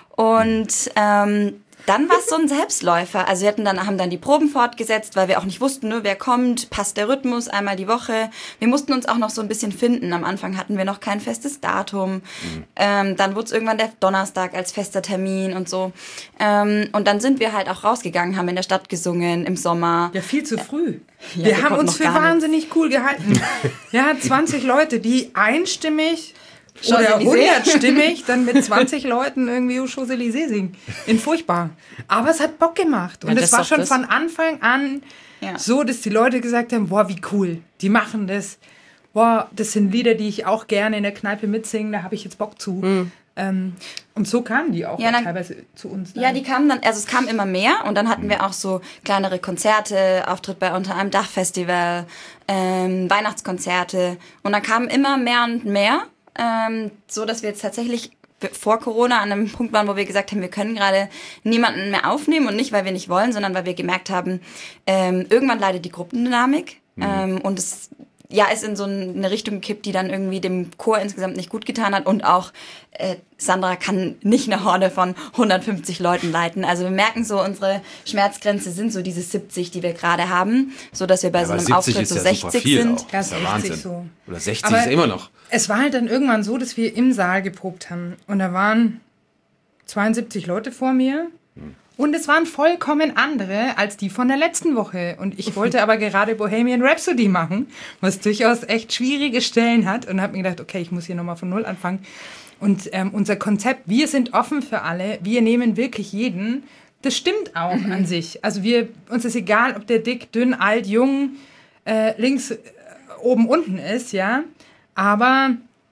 [SPEAKER 5] Und ähm, dann war es so ein Selbstläufer. Also wir hatten dann, haben dann die Proben fortgesetzt, weil wir auch nicht wussten, ne, wer kommt, passt der Rhythmus einmal die Woche. Wir mussten uns auch noch so ein bisschen finden. Am Anfang hatten wir noch kein festes Datum. Mhm. Ähm, dann wurde es irgendwann der Donnerstag als fester Termin und so. Ähm, und dann sind wir halt auch rausgegangen, haben in der Stadt gesungen im Sommer.
[SPEAKER 4] Ja, viel zu früh.
[SPEAKER 5] Ja,
[SPEAKER 4] wir, wir haben uns für wahnsinnig cool gehalten. Ja, zwanzig Leute, die einstimmig oder hundertstimmig dann mit zwanzig Leuten irgendwie Champs-Élysées singen. In furchtbar. Aber es hat Bock gemacht. Und ja, es war schon das. von Anfang an ja. so, dass die Leute gesagt haben, boah, wie cool, die machen das. Boah, das sind Lieder, die ich auch gerne in der Kneipe mitsingen, da habe ich jetzt Bock zu. Mhm. Ähm, und so kamen die auch
[SPEAKER 5] ja, dann,
[SPEAKER 4] teilweise zu uns. Dann.
[SPEAKER 5] Ja, die kamen dann, also es kam immer mehr und dann hatten wir auch so kleinere Konzerte, Auftritt bei Unter einem Dach-Festival, ähm, Weihnachtskonzerte und dann kamen immer mehr und mehr. Ähm, so, dass wir jetzt tatsächlich vor Corona an einem Punkt waren, wo wir gesagt haben, wir können gerade niemanden mehr aufnehmen und nicht, weil wir nicht wollen, sondern weil wir gemerkt haben, ähm, irgendwann leidet die Gruppendynamik mhm. ähm, und es ja, ist in so eine Richtung gekippt, die dann irgendwie dem Chor insgesamt nicht gut getan hat und auch äh, Sandra kann nicht eine Horde von hundertfünfzig Leuten leiten. Also wir merken so, unsere Schmerzgrenze sind so diese siebzig, die wir gerade haben, so dass wir bei ja, so einem Auftritt so ja sechzig sind.
[SPEAKER 2] Auch. Das ist ja Wahnsinn. So. Oder sechzig
[SPEAKER 4] aber
[SPEAKER 2] ist ja immer noch.
[SPEAKER 4] Es war halt dann irgendwann so, dass wir im Saal geprobt haben und da waren zweiundsiebzig Leute vor mir. Hm. Und es waren vollkommen andere als die von der letzten Woche. Und ich wollte aber gerade Bohemian Rhapsody machen, was durchaus echt schwierige Stellen hat. Und habe mir gedacht, okay, ich muss hier nochmal von Null anfangen. Und ähm, unser Konzept, wir sind offen für alle, wir nehmen wirklich jeden, das stimmt auch mhm. an sich. Also wir, uns ist egal, ob der dick, dünn, alt, jung, äh, links, äh, oben, unten ist, ja. Aber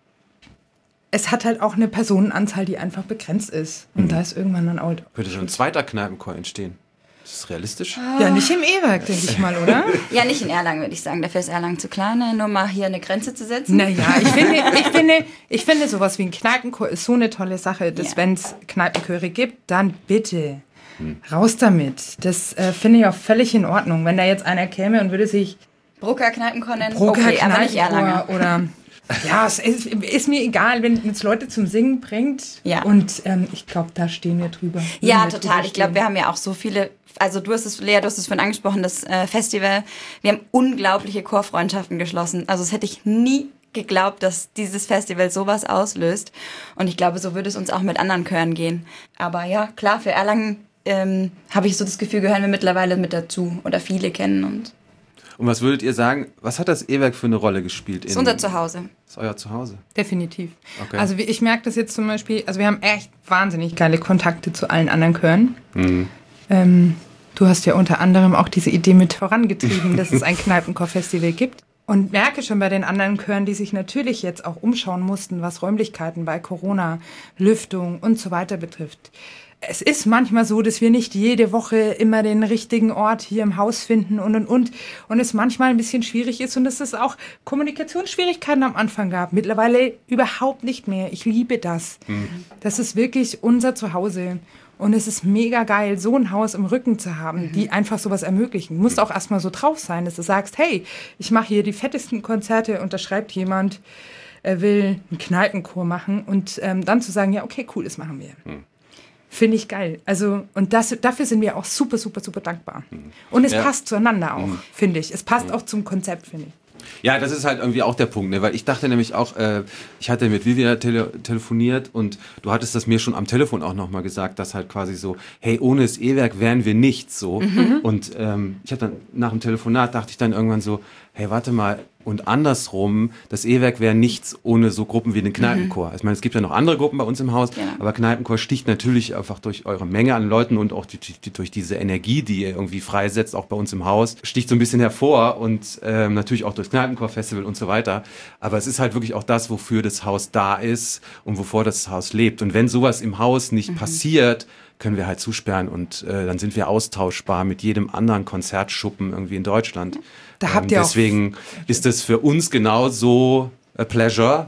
[SPEAKER 4] es hat halt auch eine Personenanzahl, die einfach begrenzt ist. Und mhm. da ist irgendwann dann auch...
[SPEAKER 2] Könnte schon ein zweiter Kneipenchor entstehen. Ist das realistisch?
[SPEAKER 4] Ja, nicht im E-Werk, denke ich mal, oder?
[SPEAKER 5] Ja, nicht in Erlangen, würde ich sagen. Dafür ist Erlangen zu klein, nur mal hier eine Grenze zu setzen.
[SPEAKER 4] Naja, ich finde, ich finde, ich finde sowas wie ein Kneipenchor ist so eine tolle Sache, dass ja. wenn es Kneipenchöre gibt, dann bitte hm. raus damit. Das äh, finde ich auch völlig in Ordnung. Wenn da jetzt einer käme und würde sich...
[SPEAKER 5] Brucker Kneipenchor nennen?
[SPEAKER 4] Brucker
[SPEAKER 5] okay,
[SPEAKER 4] Kneipenchor
[SPEAKER 5] aber nicht Erlangen.
[SPEAKER 4] Oder... Ja, es ist, ist mir egal, wenn es Leute zum Singen bringt.
[SPEAKER 5] Ja.
[SPEAKER 4] Und ähm, ich glaube, da stehen wir drüber.
[SPEAKER 5] Ja, wir total. Ich glaube, wir haben ja auch so viele, also du hast es, Lea, du hast es vorhin angesprochen, das äh, Festival. Wir haben unglaubliche Chorfreundschaften geschlossen. Also das hätte ich nie geglaubt, dass dieses Festival sowas auslöst. Und ich glaube, so würde es uns auch mit anderen Chören gehen. Aber ja, klar, für Erlangen ähm, habe ich so das Gefühl, gehören wir mittlerweile mit dazu. Oder viele kennen uns.
[SPEAKER 2] Und was würdet ihr sagen, was hat das E-Werk für eine Rolle gespielt?
[SPEAKER 5] Das ist unser Zuhause.
[SPEAKER 2] Das ist euer Zuhause?
[SPEAKER 4] Definitiv.
[SPEAKER 2] Okay.
[SPEAKER 4] Also ich merke das jetzt zum Beispiel, also wir haben echt wahnsinnig geile Kontakte zu allen anderen Chören. Mhm. Ähm, du hast ja unter anderem auch diese Idee mit vorangetrieben, dass es ein Kneipenchor-Festival gibt. Und merke schon bei den anderen Chören, die sich natürlich jetzt auch umschauen mussten, was Räumlichkeiten bei Corona, Lüftung und so weiter betrifft. Es ist manchmal so, dass wir nicht jede Woche immer den richtigen Ort hier im Haus finden und, und, und. Und es manchmal ein bisschen schwierig ist und dass es auch Kommunikationsschwierigkeiten am Anfang gab. Mittlerweile überhaupt nicht mehr. Ich liebe das. Mhm. Das ist wirklich unser Zuhause. Und es ist mega geil, so ein Haus im Rücken zu haben, mhm. die einfach sowas ermöglichen. Du musst auch erstmal so drauf sein, dass du sagst, hey, ich mache hier die fettesten Konzerte und da schreibt jemand, er will einen Kneipenchor machen. Und ähm, dann zu sagen, ja, okay, cool, das machen wir. Mhm. Finde ich geil. Also, und das, dafür sind wir auch super, super, super dankbar. Und es ja. passt zueinander auch, mhm. finde ich. Es passt mhm. auch zum Konzept, finde ich.
[SPEAKER 2] Ja, das ist halt irgendwie auch der Punkt, ne? Weil ich dachte nämlich auch, äh, ich hatte mit Vivian tele- telefoniert und du hattest das mir schon am Telefon auch nochmal gesagt, dass halt quasi so, hey, ohne das E-Werk wären wir nichts so. Mhm. Und ähm, ich habe dann nach dem Telefonat, dachte ich dann irgendwann so, hey, warte mal, und andersrum, das E-Werk wäre nichts ohne so Gruppen wie den Kneipenchor. Mhm. Ich meine, es gibt ja noch andere Gruppen bei uns im Haus, ja. aber Kneipenchor sticht natürlich einfach durch eure Menge an Leuten und auch die, die, durch diese Energie, die ihr irgendwie freisetzt, auch bei uns im Haus, sticht so ein bisschen hervor und ähm, natürlich auch durchs Kneipenchor-Festival und so weiter. Aber es ist halt wirklich auch das, wofür das Haus da ist und wovor das Haus lebt. Und wenn sowas im Haus nicht mhm. passiert, können wir halt zusperren und äh, dann sind wir austauschbar mit jedem anderen Konzertschuppen irgendwie in Deutschland.
[SPEAKER 4] Da habt ihr
[SPEAKER 2] ähm, deswegen
[SPEAKER 4] auch,
[SPEAKER 2] ist das für uns genauso a pleasure,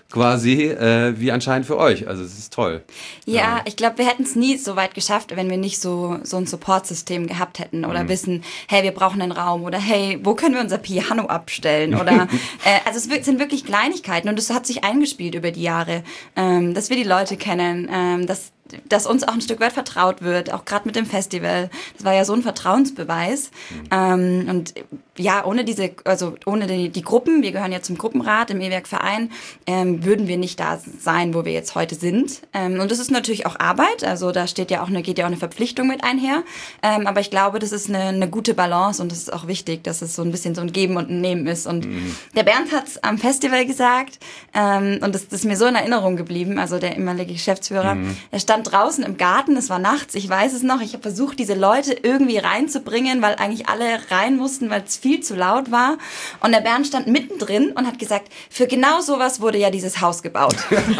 [SPEAKER 2] quasi äh, wie anscheinend für euch. Also es ist toll.
[SPEAKER 5] Ja, ja. Ich glaube, wir hätten es nie so weit geschafft, wenn wir nicht so, so ein Supportsystem gehabt hätten oder mhm. wissen, hey, wir brauchen einen Raum oder hey, wo können wir unser Piano abstellen? Oder äh, also es sind wirklich Kleinigkeiten und es hat sich eingespielt über die Jahre, ähm, dass wir die Leute kennen, ähm, dass dass uns auch ein Stück weit vertraut wird, auch gerade mit dem Festival. Das war ja so ein Vertrauensbeweis. Mhm. Ähm, und ja, ohne diese, also ohne die, die Gruppen, wir gehören ja zum Gruppenrat im E-Werk-Verein, ähm, würden wir nicht da sein, wo wir jetzt heute sind. Ähm, und das ist natürlich auch Arbeit, also da steht ja auch eine, geht ja auch eine Verpflichtung mit einher. Ähm, aber ich glaube, das ist eine, eine gute Balance und das ist auch wichtig, dass es so ein bisschen so ein Geben und ein Nehmen ist. Und mhm. der Bernd hat es am Festival gesagt, ähm, und das, das ist mir so in Erinnerung geblieben, also der ehemalige Geschäftsführer, mhm. er stand draußen im Garten, es war nachts, ich weiß es noch, ich habe versucht, diese Leute irgendwie reinzubringen, weil eigentlich alle rein mussten, weil es viel zu laut war. Und der Bernd stand mittendrin und hat gesagt, für genau sowas wurde ja dieses Haus gebaut.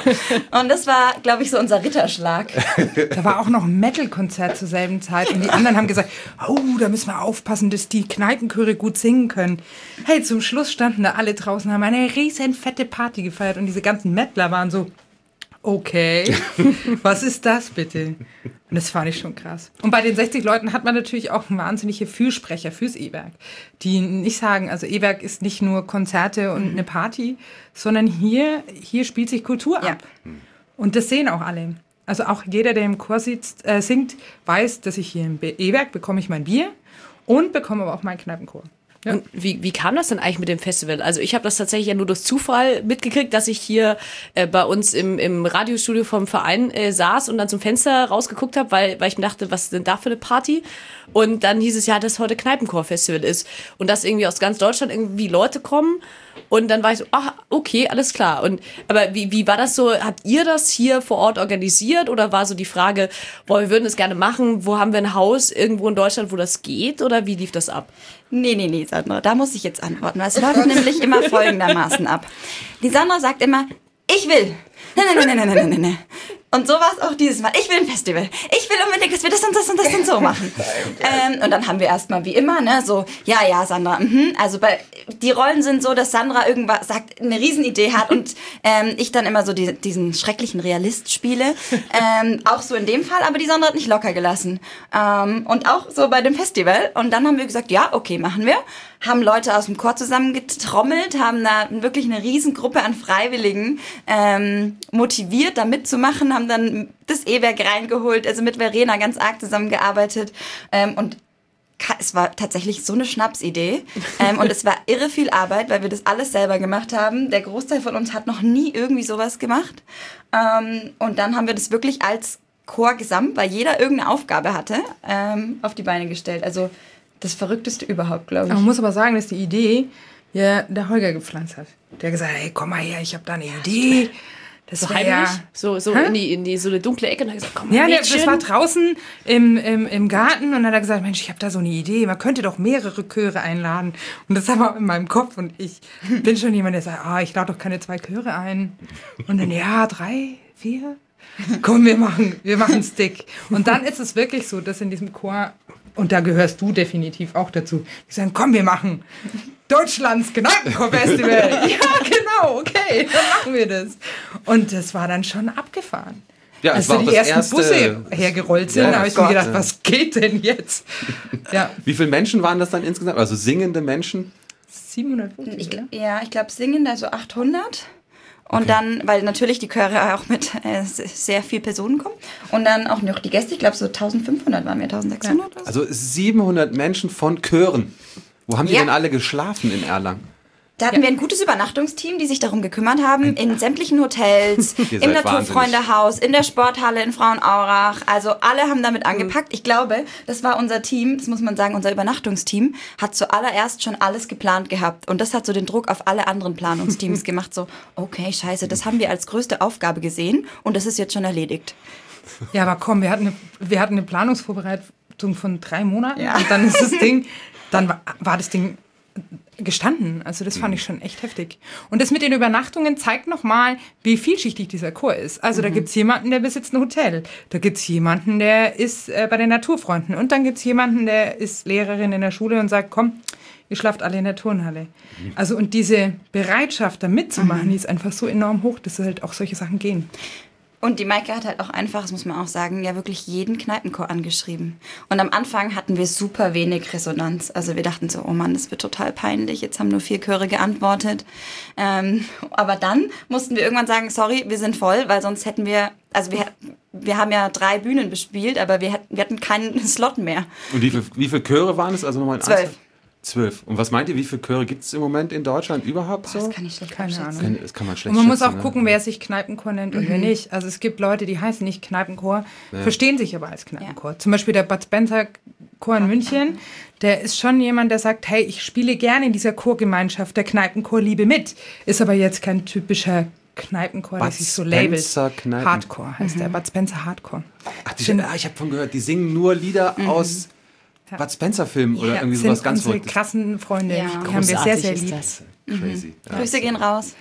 [SPEAKER 5] Und das war, glaube ich, so unser Ritterschlag.
[SPEAKER 4] Da war auch noch ein Metal-Konzert zur selben Zeit und die anderen haben gesagt, oh, da müssen wir aufpassen, dass die Kneipenchöre gut singen können. Hey, zum Schluss standen da alle draußen, haben eine riesen fette Party gefeiert und diese ganzen Metaler waren so, okay, was ist das bitte? Und das fand ich schon krass. Und bei den sechzig Leuten hat man natürlich auch wahnsinnige Fürsprecher fürs E-Werk, die nicht sagen, also E-Werk ist nicht nur Konzerte und mhm. eine Party, sondern hier, hier spielt sich Kultur ab. Ja. Und das sehen auch alle. Also auch jeder, der im Chor sitzt, äh, singt, weiß, dass ich hier im E-Werk bekomme ich mein Bier und bekomme aber auch meinen Kneipenchor.
[SPEAKER 3] Ja. Und wie, wie kam das denn eigentlich mit dem Festival? Also ich habe das tatsächlich ja nur durch Zufall mitgekriegt, dass ich hier äh, bei uns im, im Radiostudio vom Verein äh, saß und dann zum Fenster rausgeguckt habe, weil, weil ich mir dachte, was ist denn da für eine Party? Und dann hieß es ja, dass heute Kneipenchor-Festival ist und dass irgendwie aus ganz Deutschland irgendwie Leute kommen. Und dann war ich so, ach, okay, alles klar. Und aber wie, wie war das so? Habt ihr das hier vor Ort organisiert oder war so die Frage, boah, wir würden das gerne machen, wo haben wir ein Haus irgendwo in Deutschland, wo das geht? Oder wie lief das ab?
[SPEAKER 5] Nee, nee, nee, Sandra, da muss ich jetzt antworten. Es läuft nämlich immer folgendermaßen ab. Die Sandra sagt immer, ich will. Nein, nein, nein, nein, nein, nein, nein. Und so war es auch dieses Mal. Ich will ein Festival. Ich will unbedingt, dass wir das und das und das und so machen. Ähm, und dann haben wir erstmal wie immer, ne, so, ja, ja, Sandra, mhm. Also bei, die Rollen sind so, dass Sandra irgendwas sagt, eine Riesenidee hat und ähm, ich dann immer so die, diesen schrecklichen Realist spiele. Ähm, auch so in dem Fall, aber die Sandra hat nicht locker gelassen. Ähm, und auch so bei dem Festival. Und dann haben wir gesagt, ja, okay, machen wir. Haben Leute aus dem Chor zusammengetrommelt, haben da wirklich eine Riesengruppe an Freiwilligen ähm, motiviert, da mitzumachen, haben dann das E-Werk reingeholt, also mit Verena ganz arg zusammengearbeitet ähm, und es war tatsächlich so eine Schnapsidee ähm, und es war irre viel Arbeit, weil wir das alles selber gemacht haben. Der Großteil von uns hat noch nie irgendwie sowas gemacht ähm, und dann haben wir das wirklich als Chor gesamt, weil jeder irgendeine Aufgabe hatte, ähm, auf die Beine gestellt. Also das Verrückteste überhaupt, glaube ich.
[SPEAKER 4] Man muss aber sagen, dass die Idee ja der Holger gepflanzt hat. Der hat gesagt, hey, komm mal her, ich habe da eine Idee. Das
[SPEAKER 3] so
[SPEAKER 4] war
[SPEAKER 3] heimlich,
[SPEAKER 4] ja,
[SPEAKER 3] so, so in, die, in die so eine dunkle Ecke und hat gesagt, komm mal,
[SPEAKER 4] ja,
[SPEAKER 3] Mädchen.
[SPEAKER 4] Das war draußen im, im, im Garten und dann hat er gesagt, Mensch, ich habe da so eine Idee, man könnte doch mehrere Chöre einladen. Und das war in meinem Kopf und ich bin schon jemand, der sagt, ah, ich lade doch keine zwei Chöre ein. Und dann, ja, drei, vier, komm, wir machen, wir machen Stick. Und dann ist es wirklich so, dass in diesem Chor, und da gehörst du definitiv auch dazu, die sagen, komm, wir machen Deutschlands Kneipenchor-Festival. Ja, genau, okay, dann machen wir das. Und das war dann schon abgefahren.
[SPEAKER 2] Ja,
[SPEAKER 4] Als
[SPEAKER 2] es war
[SPEAKER 4] die
[SPEAKER 2] auch das
[SPEAKER 4] ersten
[SPEAKER 2] erste
[SPEAKER 4] Busse hergerollt sind,
[SPEAKER 2] ja,
[SPEAKER 4] habe ich
[SPEAKER 2] Gott,
[SPEAKER 4] mir gedacht,
[SPEAKER 2] ja.
[SPEAKER 4] was geht denn jetzt? Ja.
[SPEAKER 2] Wie viele Menschen waren das dann insgesamt? Also singende Menschen?
[SPEAKER 4] siebenhundertfünfzig,
[SPEAKER 5] ich, ja, ich glaube singen da so achthundert. Und okay. dann, weil natürlich die Chöre auch mit äh, sehr viel Personen kommen. Und dann auch noch die Gäste, ich glaube so eintausendfünfhundert waren wir, eintausendsechshundert.
[SPEAKER 2] Ja. Also siebenhundert Menschen von Chören. Wo haben die ja. denn alle geschlafen in Erlangen?
[SPEAKER 5] Da hatten ja. wir ein gutes Übernachtungsteam, die sich darum gekümmert haben, in sämtlichen Hotels, im Naturfreundehaus, in der Sporthalle in Frauenaurach. Also alle haben damit angepackt. Ich glaube, das war unser Team, das muss man sagen, unser Übernachtungsteam hat zuallererst schon alles geplant gehabt. Und das hat so den Druck auf alle anderen Planungsteams gemacht. So, okay, scheiße, das haben wir als größte Aufgabe gesehen und das ist jetzt schon erledigt.
[SPEAKER 4] Ja, aber komm, wir hatten eine, wir hatten eine Planungsvorbereitung von drei Monaten ja. und dann ist das Ding, dann war, war das Ding gestanden. Also das fand ich schon echt heftig. Und das mit den Übernachtungen zeigt nochmal, wie vielschichtig dieser Chor ist. Also mhm. da gibt's jemanden, der besitzt ein Hotel. Da gibt's jemanden, der ist äh, bei den Naturfreunden. Und dann gibt's jemanden, der ist Lehrerin in der Schule und sagt, komm, ihr schlaft alle in der Turnhalle. Also und diese Bereitschaft, da mitzumachen, mhm. die ist einfach so enorm hoch, dass halt auch solche Sachen gehen.
[SPEAKER 5] Und die Maike hat halt auch einfach, das muss man auch sagen, ja wirklich jeden Kneipenchor angeschrieben. Und am Anfang hatten wir super wenig Resonanz. Also wir dachten so, oh Mann, das wird total peinlich. Jetzt haben nur vier Chöre geantwortet. Ähm, aber dann mussten wir irgendwann sagen, sorry, wir sind voll, weil sonst hätten wir, also wir, wir haben ja drei Bühnen bespielt, aber wir, wir hatten keinen Slot mehr.
[SPEAKER 2] Und wie, viel, wie viele Chöre waren es? Also nochmal in
[SPEAKER 5] Zwölf.
[SPEAKER 2] Anzahl? Zwölf. Und was meint ihr, wie viele Chöre gibt es im Moment in Deutschland überhaupt so?
[SPEAKER 5] Boah, das kann ich schlecht
[SPEAKER 4] Keine
[SPEAKER 5] abschätzen.
[SPEAKER 4] Ahnung.
[SPEAKER 2] Das kann man schlecht
[SPEAKER 4] Und man muss
[SPEAKER 2] schätzen,
[SPEAKER 4] auch
[SPEAKER 2] ne?
[SPEAKER 4] gucken, wer sich Kneipenchor nennt und
[SPEAKER 5] Mhm.
[SPEAKER 4] wer nicht. Also es gibt Leute, die heißen nicht Kneipenchor,
[SPEAKER 2] Ja.
[SPEAKER 4] verstehen sich aber als Kneipenchor. Zum Beispiel der Bud Spencer Chor in München, der ist schon jemand, der sagt, hey, ich spiele gerne in dieser Chorgemeinschaft der Kneipenchor-Liebe mit. Ist aber jetzt kein typischer Kneipenchor, der
[SPEAKER 2] Bud
[SPEAKER 4] sich so labelt.
[SPEAKER 2] Spencer Kneipen-
[SPEAKER 4] Hardcore heißt der, Bud Spencer Hardcore.
[SPEAKER 2] Ach, die, ah, ich habe von gehört, die singen nur Lieder aus
[SPEAKER 4] Ja.
[SPEAKER 2] Bud Spencer-Filmen oder
[SPEAKER 4] Ja,
[SPEAKER 2] irgendwie
[SPEAKER 4] sind
[SPEAKER 2] sowas ganz
[SPEAKER 4] unsere
[SPEAKER 2] Verrücktes.
[SPEAKER 4] krassen Freunde.
[SPEAKER 5] Ja.
[SPEAKER 4] Die haben wir sehr, sehr
[SPEAKER 3] Großartig
[SPEAKER 4] lieb.
[SPEAKER 3] ist das.
[SPEAKER 2] Crazy. Ja.
[SPEAKER 5] Grüße gehen raus.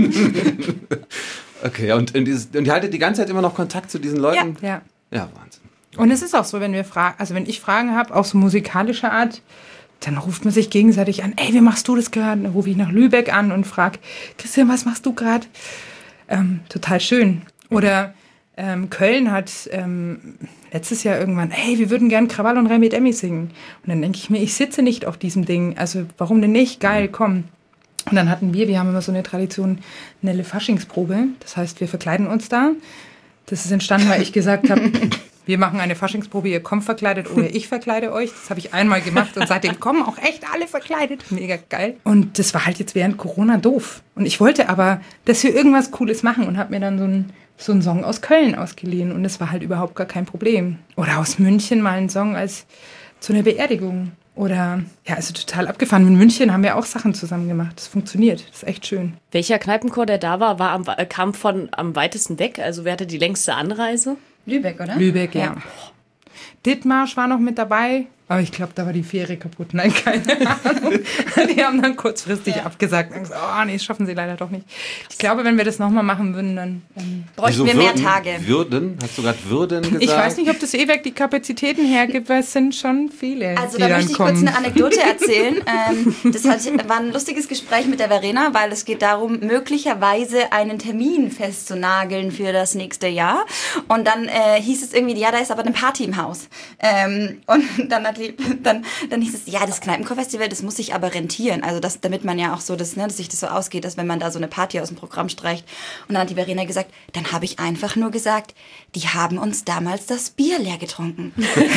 [SPEAKER 2] Okay, und, und, dieses, und ihr haltet die ganze Zeit immer noch Kontakt zu diesen Leuten?
[SPEAKER 4] Ja.
[SPEAKER 2] Ja, Wahnsinn.
[SPEAKER 4] Und es ist auch so, wenn wir fragen, also wenn ich Fragen habe, auch so musikalischer Art, dann ruft man sich gegenseitig an, ey, wie machst du das gerade? Dann rufe ich nach Lübeck an und frage, Christian, was machst du gerade? Ähm, total schön. Oder ähm, Köln hat ähm, letztes Jahr irgendwann, hey, wir würden gern Krawall und Remi Demi singen. Und dann denke ich mir, ich sitze nicht auf diesem Ding, also warum denn nicht? Geil, komm. Und dann hatten wir, wir haben immer so eine Tradition, eine Faschingsprobe. Das heißt, wir verkleiden uns da. Das ist entstanden, weil ich gesagt habe, wir machen eine Faschingsprobe, ihr kommt verkleidet oder ich verkleide euch. Das habe ich einmal gemacht und seitdem kommen auch echt alle verkleidet. Mega geil. Und das war halt jetzt während Corona doof. Und ich wollte aber, dass wir irgendwas Cooles machen und habe mir dann so einen so einen Song aus Köln ausgeliehen. Und das war halt überhaupt gar kein Problem. Oder aus München mal einen Song als zu einer Beerdigung. Oder, ja, also total abgefahren. In München haben wir auch Sachen zusammen gemacht. Das funktioniert. Das ist echt schön.
[SPEAKER 3] Welcher Kneipenchor, der da war, war am, äh, kam von am weitesten weg? Also wer hatte die längste Anreise?
[SPEAKER 5] Lübeck, oder?
[SPEAKER 4] Lübeck, ja.
[SPEAKER 5] Ja.
[SPEAKER 4] Dithmarsch war noch mit dabei. Aber ich glaube, da war die Fähre kaputt. Nein, keine Ahnung. Die haben dann kurzfristig
[SPEAKER 5] Ja.
[SPEAKER 4] abgesagt. Und gesagt, oh nee, das schaffen sie leider doch nicht. Ich glaube, wenn wir das nochmal machen würden, dann... Ähm,
[SPEAKER 5] Bräuchten wir mehr Tage.
[SPEAKER 2] Würden? Hast du gerade Würden gesagt?
[SPEAKER 4] ich weiß nicht, ob das E-Werk die Kapazitäten hergibt, weil es sind schon viele,
[SPEAKER 5] Also
[SPEAKER 4] die
[SPEAKER 5] da
[SPEAKER 4] dann
[SPEAKER 5] möchte ich
[SPEAKER 4] kommen.
[SPEAKER 5] kurz eine Anekdote erzählen. ähm, das hat, war ein lustiges Gespräch mit der Verena, weil es geht darum, möglicherweise einen Termin festzunageln für das nächste Jahr. Und dann äh, hieß es irgendwie, ja, da ist aber eine Party im Haus. Ähm, und dann, hat die, dann, dann hieß es, ja, das Kneipenchor-Festival, das muss sich aber rentieren. Also das, damit man ja auch so, das, ne, dass sich das so ausgeht, dass wenn man da so eine Party aus dem Programm streicht. Und dann hat die Verena gesagt, dann habe ich einfach nur gesagt, die haben uns damals das Bier leer getrunken.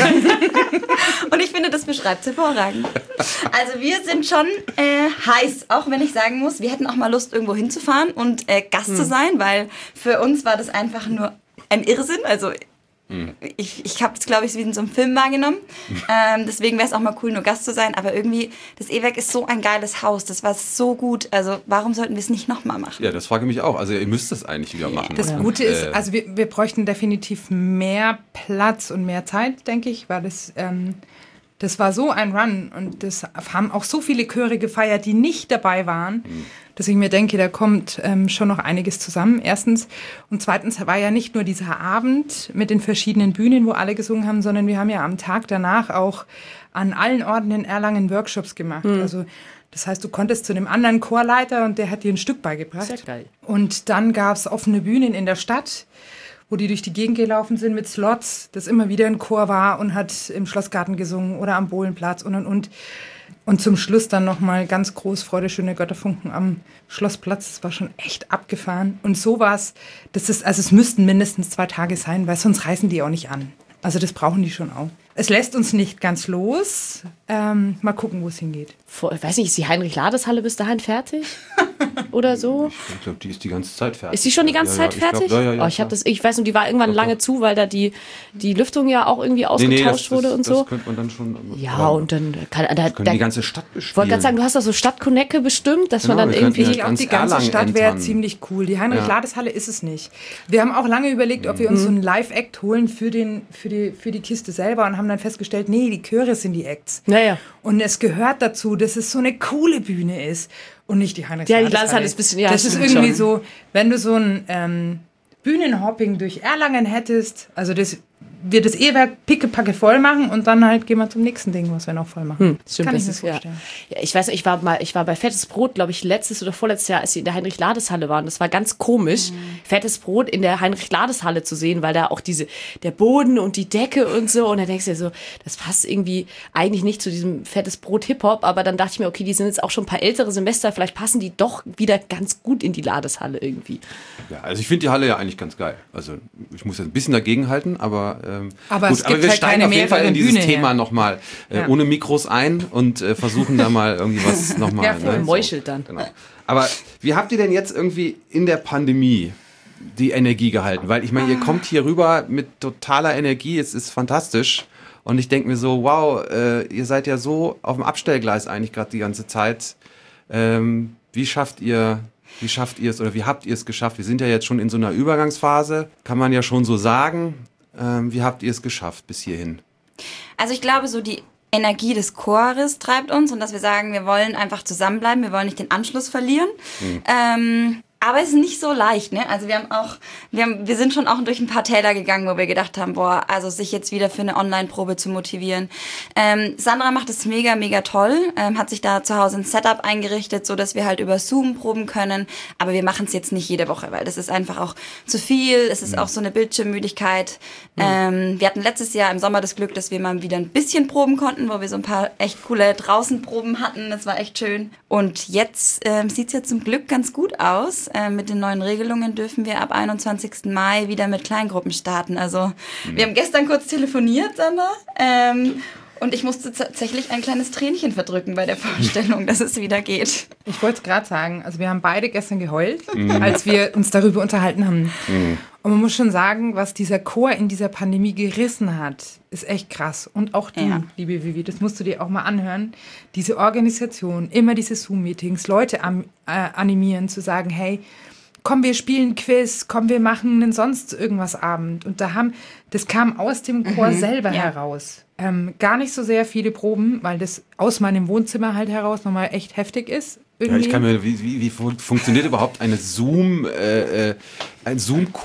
[SPEAKER 5] Und ich finde, das beschreibt es hervorragend. Also wir sind schon äh, heiß, auch wenn ich sagen muss, wir hätten auch mal Lust, irgendwo hinzufahren und äh, Gast hm. zu sein, weil für uns war das einfach nur ein Irrsinn. Also hm. ich, ich habe es, glaube ich, wie in so einem Film wahrgenommen. Ähm, deswegen wäre es auch mal cool, nur Gast zu sein. Aber irgendwie, das E-Werk ist so ein geiles Haus. Das war so gut. Also warum sollten wir es nicht nochmal machen?
[SPEAKER 2] Ja, das frage ich mich auch. Also ihr müsst es eigentlich wieder machen.
[SPEAKER 4] Das
[SPEAKER 2] Und,
[SPEAKER 4] Gute ist,
[SPEAKER 2] äh,
[SPEAKER 4] also wir, wir bräuchten definitiv mehr Platz und mehr Zeit, denke ich, weil das, ähm, das war so ein Run und das haben auch so viele Chöre gefeiert, die nicht dabei waren, mhm. dass ich mir denke, da kommt ähm, schon noch einiges zusammen, erstens. Und zweitens war ja nicht nur dieser Abend mit den verschiedenen Bühnen, wo alle gesungen haben, sondern wir haben ja am Tag danach auch an allen Orten in Erlangen Workshops gemacht. Mhm. Also das heißt, du konntest zu einem anderen Chorleiter und der hat dir ein Stück beigebracht.
[SPEAKER 3] Sehr geil.
[SPEAKER 4] Und dann gab es offene Bühnen in der Stadt, wo die durch die Gegend gelaufen sind mit Slots, das immer wieder ein Chor war und hat im Schlossgarten gesungen oder am Bohlenplatz und und und. Und zum Schluss dann nochmal ganz groß Freude, schöne Götterfunken am Schlossplatz. Das war schon echt abgefahren. Und sowas, das ist, also es müssten mindestens zwei Tage sein, weil sonst reißen die auch nicht an. Also das brauchen die schon auch. Es lässt uns nicht ganz los. Ähm, mal gucken, wo es hingeht.
[SPEAKER 3] Vor, ich weiß nicht, ist die Heinrich-Lades-Halle bis dahin fertig? Oder so?
[SPEAKER 2] Ich glaube, die ist die ganze Zeit fertig.
[SPEAKER 3] Ist die schon die ganze
[SPEAKER 2] ja,
[SPEAKER 3] Zeit
[SPEAKER 2] ja, ich
[SPEAKER 3] fertig?
[SPEAKER 2] glaub, ja, ja, ja,
[SPEAKER 3] oh, ich, hab das, ich weiß nicht, die war irgendwann lange zu, weil da die, die Lüftung ja auch irgendwie ausgetauscht
[SPEAKER 2] nee, nee, das,
[SPEAKER 3] wurde
[SPEAKER 2] das,
[SPEAKER 3] und
[SPEAKER 2] das
[SPEAKER 3] so.
[SPEAKER 2] könnte man dann schon.
[SPEAKER 3] Ja,
[SPEAKER 2] aber
[SPEAKER 3] und dann kann da,
[SPEAKER 2] können
[SPEAKER 3] da,
[SPEAKER 2] die ganze Stadt bespielen.
[SPEAKER 3] Ich wollte gerade sagen, du hast doch so Stadtconnecke bestimmt, dass
[SPEAKER 2] Genau,
[SPEAKER 3] man dann
[SPEAKER 2] wir könnten
[SPEAKER 3] irgendwie...
[SPEAKER 4] Ich glaube,
[SPEAKER 2] ganz
[SPEAKER 4] die ganze
[SPEAKER 2] Erlangen
[SPEAKER 4] Stadt wäre
[SPEAKER 2] entern.
[SPEAKER 4] ziemlich cool. Die Heinrich-Lades-Halle ist es nicht. Wir haben auch lange überlegt, ob wir uns so einen Live-Act holen für, den, für, die, für die Kiste selber und haben dann festgestellt, nee, die Chöre sind die Acts.
[SPEAKER 3] Naja.
[SPEAKER 4] Und es gehört dazu, dass es so eine coole Bühne ist und nicht die heinrich
[SPEAKER 3] Ja, die Landeshalle ist ein bisschen... Ja,
[SPEAKER 4] das ist
[SPEAKER 3] stimmt
[SPEAKER 4] irgendwie
[SPEAKER 3] schon.
[SPEAKER 4] so, wenn du so ein ähm, Bühnenhopping durch Erlangen hättest, also das wir das E-Werk pickepacke voll machen und dann halt gehen wir zum nächsten Ding, was wir noch voll machen.
[SPEAKER 3] Hm, stimmt,
[SPEAKER 4] kann
[SPEAKER 3] das
[SPEAKER 4] ich mir
[SPEAKER 3] ist,
[SPEAKER 4] vorstellen.
[SPEAKER 3] Ja. Ja, ich weiß nicht, ich war mal, ich war bei Fettes Brot, glaube ich, letztes oder vorletztes Jahr, als sie in der Heinrich-Lades-Halle waren. Das war ganz komisch, mhm. Fettes Brot in der Heinrich-Lades-Halle zu sehen, weil da auch diese, der Boden und die Decke und so, und da denkst du dir so, das passt irgendwie eigentlich nicht zu diesem Fettes Brot Hip-Hop, aber dann dachte ich mir, okay, die sind jetzt auch schon ein paar ältere Semester, vielleicht passen die doch wieder ganz gut in die Ladeshalle irgendwie.
[SPEAKER 2] Ja, also ich finde die Halle ja eigentlich ganz geil. Also ich muss jetzt ein bisschen dagegenhalten, aber, ähm,
[SPEAKER 4] aber,
[SPEAKER 2] gut,
[SPEAKER 4] es
[SPEAKER 2] aber
[SPEAKER 4] gibt
[SPEAKER 2] wir
[SPEAKER 4] halt
[SPEAKER 2] steigen
[SPEAKER 4] keine
[SPEAKER 2] auf jeden Fall in dieses
[SPEAKER 4] Bühne
[SPEAKER 2] Thema
[SPEAKER 4] her.
[SPEAKER 2] nochmal äh,
[SPEAKER 4] Ja.
[SPEAKER 2] ohne Mikros ein und äh, versuchen da mal irgendwie was nochmal.
[SPEAKER 3] Ja, voll
[SPEAKER 2] ne,
[SPEAKER 3] meuchelt dann.
[SPEAKER 2] Genau. Aber wie habt ihr denn jetzt irgendwie in der Pandemie die Energie gehalten? Weil ich meine, ihr kommt hier rüber mit totaler Energie, es ist fantastisch. Und ich denke mir so, wow, äh, ihr seid ja so auf dem Abstellgleis eigentlich gerade die ganze Zeit. Ähm, wie schafft ihr... Wie schafft ihr es oder wie habt ihr es geschafft? Wir sind ja jetzt schon in so einer Übergangsphase, kann man ja schon so sagen. Ähm, wie habt ihr es geschafft bis hierhin?
[SPEAKER 5] Also ich glaube, so die Energie des Chores treibt uns und dass wir sagen, wir wollen einfach zusammenbleiben, wir wollen nicht den Anschluss verlieren. Mhm. Ähm, aber es ist nicht so leicht, ne? Also wir haben auch, wir haben, wir sind schon auch durch ein paar Täler gegangen, wo wir gedacht haben, boah, also sich jetzt wieder für eine Online-Probe zu motivieren. Ähm, Sandra macht es mega, mega toll, ähm, hat sich da zu Hause ein Setup eingerichtet, so dass wir halt über Zoom proben können. Aber wir machen es jetzt nicht jede Woche, weil das ist einfach auch zu viel. Es ist mhm. auch so eine Bildschirmmüdigkeit. Mhm. Ähm, wir hatten letztes Jahr im Sommer das Glück, dass wir mal wieder ein bisschen proben konnten, wo wir so ein paar echt coole Draußenproben hatten. Das war echt schön. Und jetzt ähm, sieht es ja zum Glück ganz gut aus. Äh, mit den neuen Regelungen dürfen wir ab einundzwanzigsten Mai wieder mit Kleingruppen starten. Also mhm. wir haben gestern kurz telefoniert, Sandra, ähm, und ich musste tatsächlich ein kleines Tränchen verdrücken bei der Vorstellung, dass es wieder geht.
[SPEAKER 4] Ich wollte es gerade sagen, also wir haben beide gestern geheult, mhm. als wir uns darüber unterhalten haben. Mhm. Und man muss schon sagen, was dieser Chor in dieser Pandemie gerissen hat, ist echt krass. Und auch du, ja. liebe Vivi, das musst du dir auch mal anhören. Diese Organisation, immer diese Zoom-Meetings, Leute am, äh, animieren, zu sagen, hey, komm, wir spielen Quiz, komm, wir machen einen sonst irgendwas Abend. Und da haben, das kam aus dem Chor mhm. selber ja. heraus. Ähm, gar nicht so sehr viele Proben, weil das aus meinem Wohnzimmer halt heraus nochmal echt heftig ist.
[SPEAKER 2] Ja, ich kann mir, wie, wie, wie funktioniert überhaupt eine Zoom, äh, ein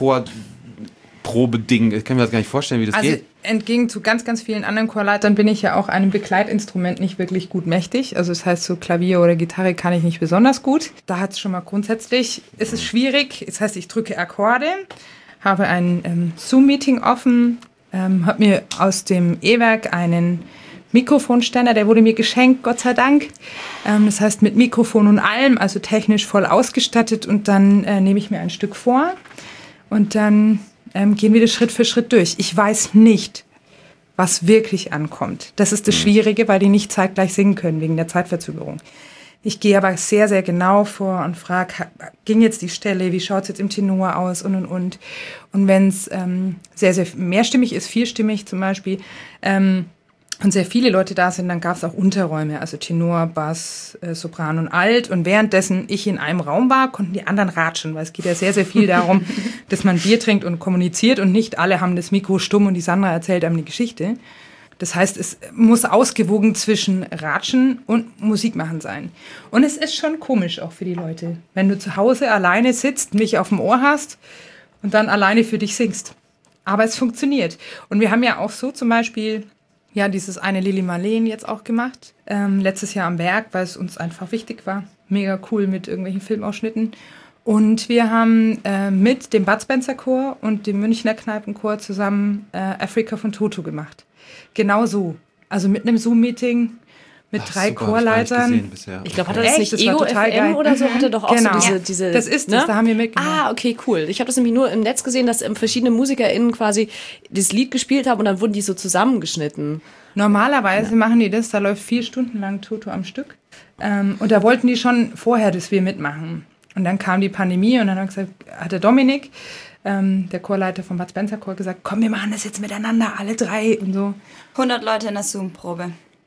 [SPEAKER 2] Zoom-Chor-Probe-Ding? Ich kann mir das gar nicht vorstellen, wie das
[SPEAKER 4] also,
[SPEAKER 2] geht.
[SPEAKER 4] Entgegen zu ganz, ganz vielen anderen Chorleitern bin ich ja auch einem Begleitinstrument nicht wirklich gut mächtig. Also das heißt, so Klavier oder Gitarre kann ich nicht besonders gut. Da hat es schon mal grundsätzlich, es ist schwierig. Das heißt, ich drücke Akkorde, habe ein ähm, Zoom-Meeting offen, ähm, habe mir aus dem E-Werk einen Mikrofonständer, der wurde mir geschenkt, Gott sei Dank. Ähm, das heißt, mit Mikrofon und allem, also technisch voll ausgestattet. Und dann äh, nehme ich mir ein Stück vor und dann ähm, gehen wir das Schritt für Schritt durch. Ich weiß nicht, was wirklich ankommt. Das ist das Schwierige, weil die nicht zeitgleich singen können, wegen der Zeitverzögerung. Ich gehe aber sehr, sehr genau vor und frage, ging jetzt die Stelle, wie schaut es jetzt im Tenor aus und, und, und. Und wenn es ähm, sehr, sehr mehrstimmig ist, vierstimmig zum Beispiel, ähm, und sehr viele Leute da sind, dann gab es auch Unterräume, also Tenor, Bass, äh, Sopran und Alt. Und währenddessen ich in einem Raum war, konnten die anderen ratschen, weil es geht ja sehr, sehr viel darum, dass man Bier trinkt und kommuniziert und nicht alle haben das Mikro stumm und die Sandra erzählt einem eine Geschichte. Das heißt, es muss ausgewogen zwischen Ratschen und Musik machen sein. Und es ist schon komisch auch für die Leute, wenn du zu Hause alleine sitzt, mich auf dem Ohr hast und dann alleine für dich singst. Aber es funktioniert. Und wir haben ja auch so zum Beispiel... Ja, dieses eine Lili Marleen jetzt auch gemacht. Ähm, letztes Jahr am Berg, weil es uns einfach wichtig war. Mega cool mit irgendwelchen Filmausschnitten. Und wir haben äh, mit dem Bud Spencer Chor und dem Münchner Kneipenchor zusammen äh, Africa von Toto gemacht. Genau so. Also mit einem Zoom-Meeting mit Ach, drei super, Chorleitern.
[SPEAKER 3] Ich, ich glaube, hat er das nicht Ego F M oder so? Hat er doch auch
[SPEAKER 4] genau.
[SPEAKER 3] so diese, diese...
[SPEAKER 4] Das ist
[SPEAKER 3] ne?
[SPEAKER 4] das, da haben wir mitgemacht.
[SPEAKER 3] Ah, okay, cool. Ich habe das nämlich nur im Netz gesehen, dass verschiedene MusikerInnen quasi das Lied gespielt haben und dann wurden die so zusammengeschnitten.
[SPEAKER 4] Normalerweise ja. machen die das, da läuft vier Stunden lang Toto am Stück. Ähm, und da wollten die schon vorher, dass wir mitmachen. Und dann kam die Pandemie und dann hat, gesagt, hat der Dominik, ähm, der Chorleiter vom Bud Spencer Chor, gesagt, komm, wir machen das jetzt miteinander, alle drei und so.
[SPEAKER 5] hundert Leute in der Zoom-Probe.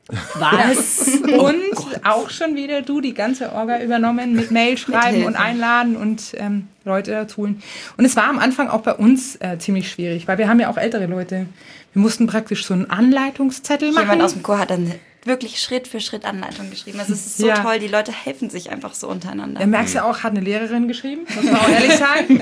[SPEAKER 3] Was?
[SPEAKER 4] Und oh auch schon wieder du die ganze Orga übernommen mit Mail schreiben mit und einladen und ähm, Leute dazu holen. Und es war am Anfang auch bei uns äh, ziemlich schwierig, weil wir haben ja auch ältere Leute. Wir mussten praktisch so einen Anleitungszettel machen.
[SPEAKER 5] Jemand aus dem Chor hat dann wirklich Schritt für Schritt Anleitung geschrieben. Das ist so ja. toll, die Leute helfen sich einfach so untereinander.
[SPEAKER 4] Da merkst du auch, hat eine Lehrerin geschrieben, muss man auch ehrlich sagen.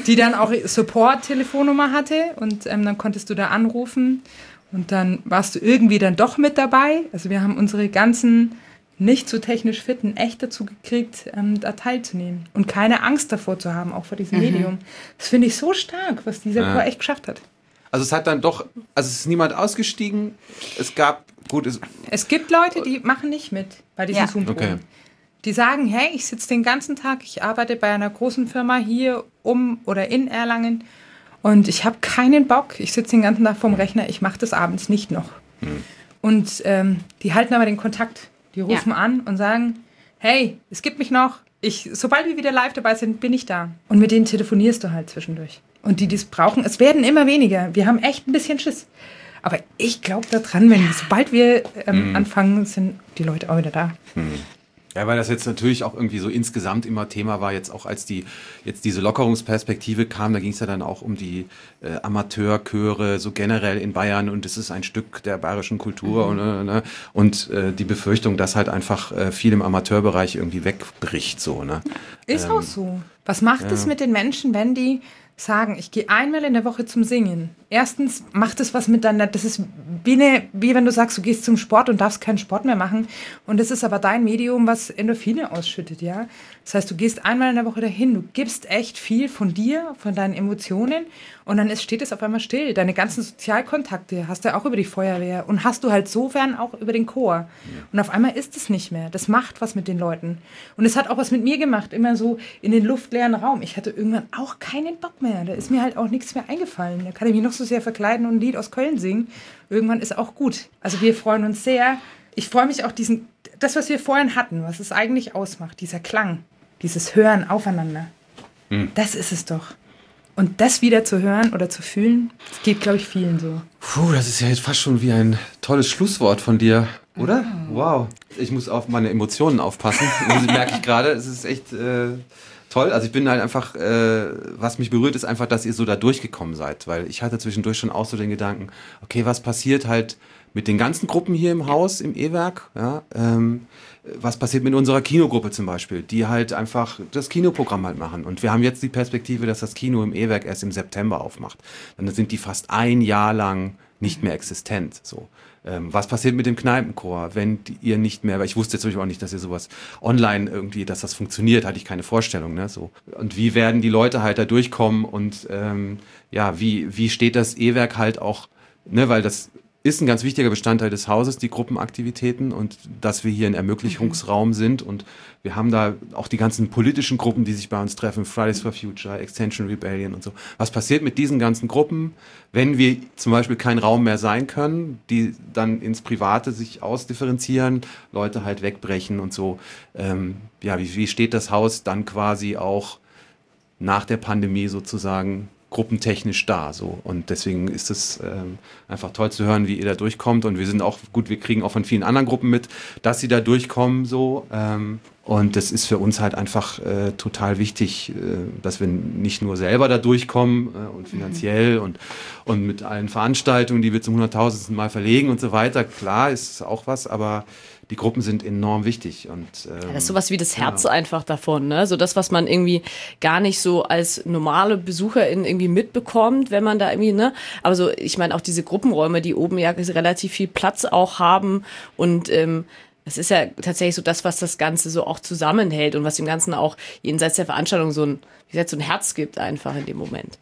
[SPEAKER 4] die dann auch Support-Telefonnummer hatte und ähm, dann konntest du da anrufen und dann warst du irgendwie dann doch mit dabei. Also wir haben unsere ganzen nicht so technisch Fitten echt dazu gekriegt, ähm, da teilzunehmen und keine Angst davor zu haben, auch vor diesem mhm. Medium. Das finde ich so stark, was dieser ja. Chor echt geschafft hat.
[SPEAKER 2] Also es hat dann doch, also es ist niemand ausgestiegen, es gab, gut, es...
[SPEAKER 4] Es gibt Leute, die machen nicht mit bei diesem ja. Zoom-Proben. Okay. Die sagen, hey, ich sitze den ganzen Tag, ich arbeite bei einer großen Firma hier um oder in Erlangen und ich habe keinen Bock, ich sitze den ganzen Tag vorm Rechner, ich mache das abends nicht noch. Mhm. Und ähm, die halten aber den Kontakt. Die rufen ja. an und sagen, hey, es gibt mich noch. Ich, sobald wir wieder live dabei sind, bin ich da. Und mit denen telefonierst du halt zwischendurch. Und die, die es brauchen, es werden immer weniger. Wir haben echt ein bisschen Schiss. Aber ich glaube daran, wenn sobald wir ähm, mhm. anfangen, sind die Leute auch wieder da.
[SPEAKER 2] Mhm. Ja, weil das jetzt natürlich auch irgendwie so insgesamt immer Thema war, jetzt auch als die jetzt diese Lockerungsperspektive kam, da ging es ja dann auch um die äh, Amateurchöre so generell in Bayern und es ist ein Stück der bayerischen Kultur mhm. und, äh, und äh, die Befürchtung, dass halt einfach äh, viel im Amateurbereich irgendwie wegbricht. So, ne?
[SPEAKER 4] Ist ähm, auch so. Was macht es ja. mit den Menschen, wenn die sagen, ich gehe einmal in der Woche zum Singen? Erstens macht es was mit deiner, das ist wie, eine, wie wenn du sagst, du gehst zum Sport und darfst keinen Sport mehr machen und das ist aber dein Medium, was Endorphine ausschüttet, ja. Das heißt, du gehst einmal in der Woche dahin, du gibst echt viel von dir, von deinen Emotionen und dann ist, steht es auf einmal still. Deine ganzen Sozialkontakte hast du auch über die Feuerwehr und hast du halt sofern auch über den Chor. Und auf einmal ist es nicht mehr. Das macht was mit den Leuten. Und es hat auch was mit mir gemacht, immer so in den luftleeren Raum. Ich hatte irgendwann auch keinen Bock mehr. Da ist mir halt auch nichts mehr eingefallen. Da kann ich mich noch so sehr verkleiden und ein Lied aus Köln singen. Irgendwann ist auch gut. Also wir freuen uns sehr. Ich freue mich auch diesen, das, was wir vorhin hatten, was es eigentlich ausmacht, dieser Klang, dieses Hören aufeinander. Mhm. Das ist es doch. Und das wieder zu hören oder zu fühlen, das geht, glaube ich, vielen so.
[SPEAKER 2] Puh, das ist ja jetzt fast schon wie ein tolles Schlusswort von dir, oder? Oh. Wow. Ich muss auf meine Emotionen aufpassen, merke ich gerade. Es ist echt äh, toll. Also ich bin halt einfach, äh, was mich berührt, ist einfach, dass ihr so da durchgekommen seid. Weil ich hatte zwischendurch schon auch so den Gedanken, okay, was passiert halt mit den ganzen Gruppen hier im Haus, im E-Werk, ja, ähm, was passiert mit unserer Kinogruppe zum Beispiel, die halt einfach das Kinoprogramm halt machen. Und wir haben jetzt die Perspektive, dass das Kino im E-Werk erst im September aufmacht. Dann sind die fast ein Jahr lang nicht mehr existent. So. Ähm, was passiert mit dem Kneipenchor, wenn die, ihr nicht mehr, weil ich wusste jetzt natürlich auch nicht, dass ihr sowas online irgendwie, dass das funktioniert, hatte ich keine Vorstellung. Ne? So. Und wie werden die Leute halt da durchkommen und ähm, ja, wie, wie steht das E-Werk halt auch, ne, weil das ist ein ganz wichtiger Bestandteil des Hauses, die Gruppenaktivitäten und dass wir hier ein Ermöglichungsraum sind und wir haben da auch die ganzen politischen Gruppen, die sich bei uns treffen, Fridays for Future, Extinction Rebellion und so. Was passiert mit diesen ganzen Gruppen, wenn wir zum Beispiel kein Raum mehr sein können, die dann ins Private sich ausdifferenzieren, Leute halt wegbrechen und so. Ähm, ja, wie, wie steht das Haus dann quasi auch nach der Pandemie sozusagen gruppentechnisch da, so. Und deswegen ist es ähm, einfach toll zu hören, wie ihr da durchkommt. Und wir sind auch, gut, wir kriegen auch von vielen anderen Gruppen mit, dass sie da durchkommen, so. Ähm, und das ist für uns halt einfach äh, total wichtig, äh, dass wir nicht nur selber da durchkommen äh, und finanziell mhm. und, und mit allen Veranstaltungen, die wir zum hunderttausendsten Mal verlegen und so weiter. Klar, ist auch was, aber die Gruppen sind enorm wichtig. Und, ähm,
[SPEAKER 3] ja, das ist sowas wie das Herz
[SPEAKER 2] ja.
[SPEAKER 3] einfach davon, ne? So das, was man irgendwie gar nicht so als normale Besucherin irgendwie mitbekommt, wenn man da irgendwie, ne? Aber so, ich meine auch diese Gruppenräume, die oben ja relativ viel Platz auch haben und ähm, das ist ja tatsächlich so das, was das Ganze so auch zusammenhält und was dem Ganzen auch jenseits der Veranstaltung so ein, wie gesagt, so ein Herz gibt einfach in dem Moment.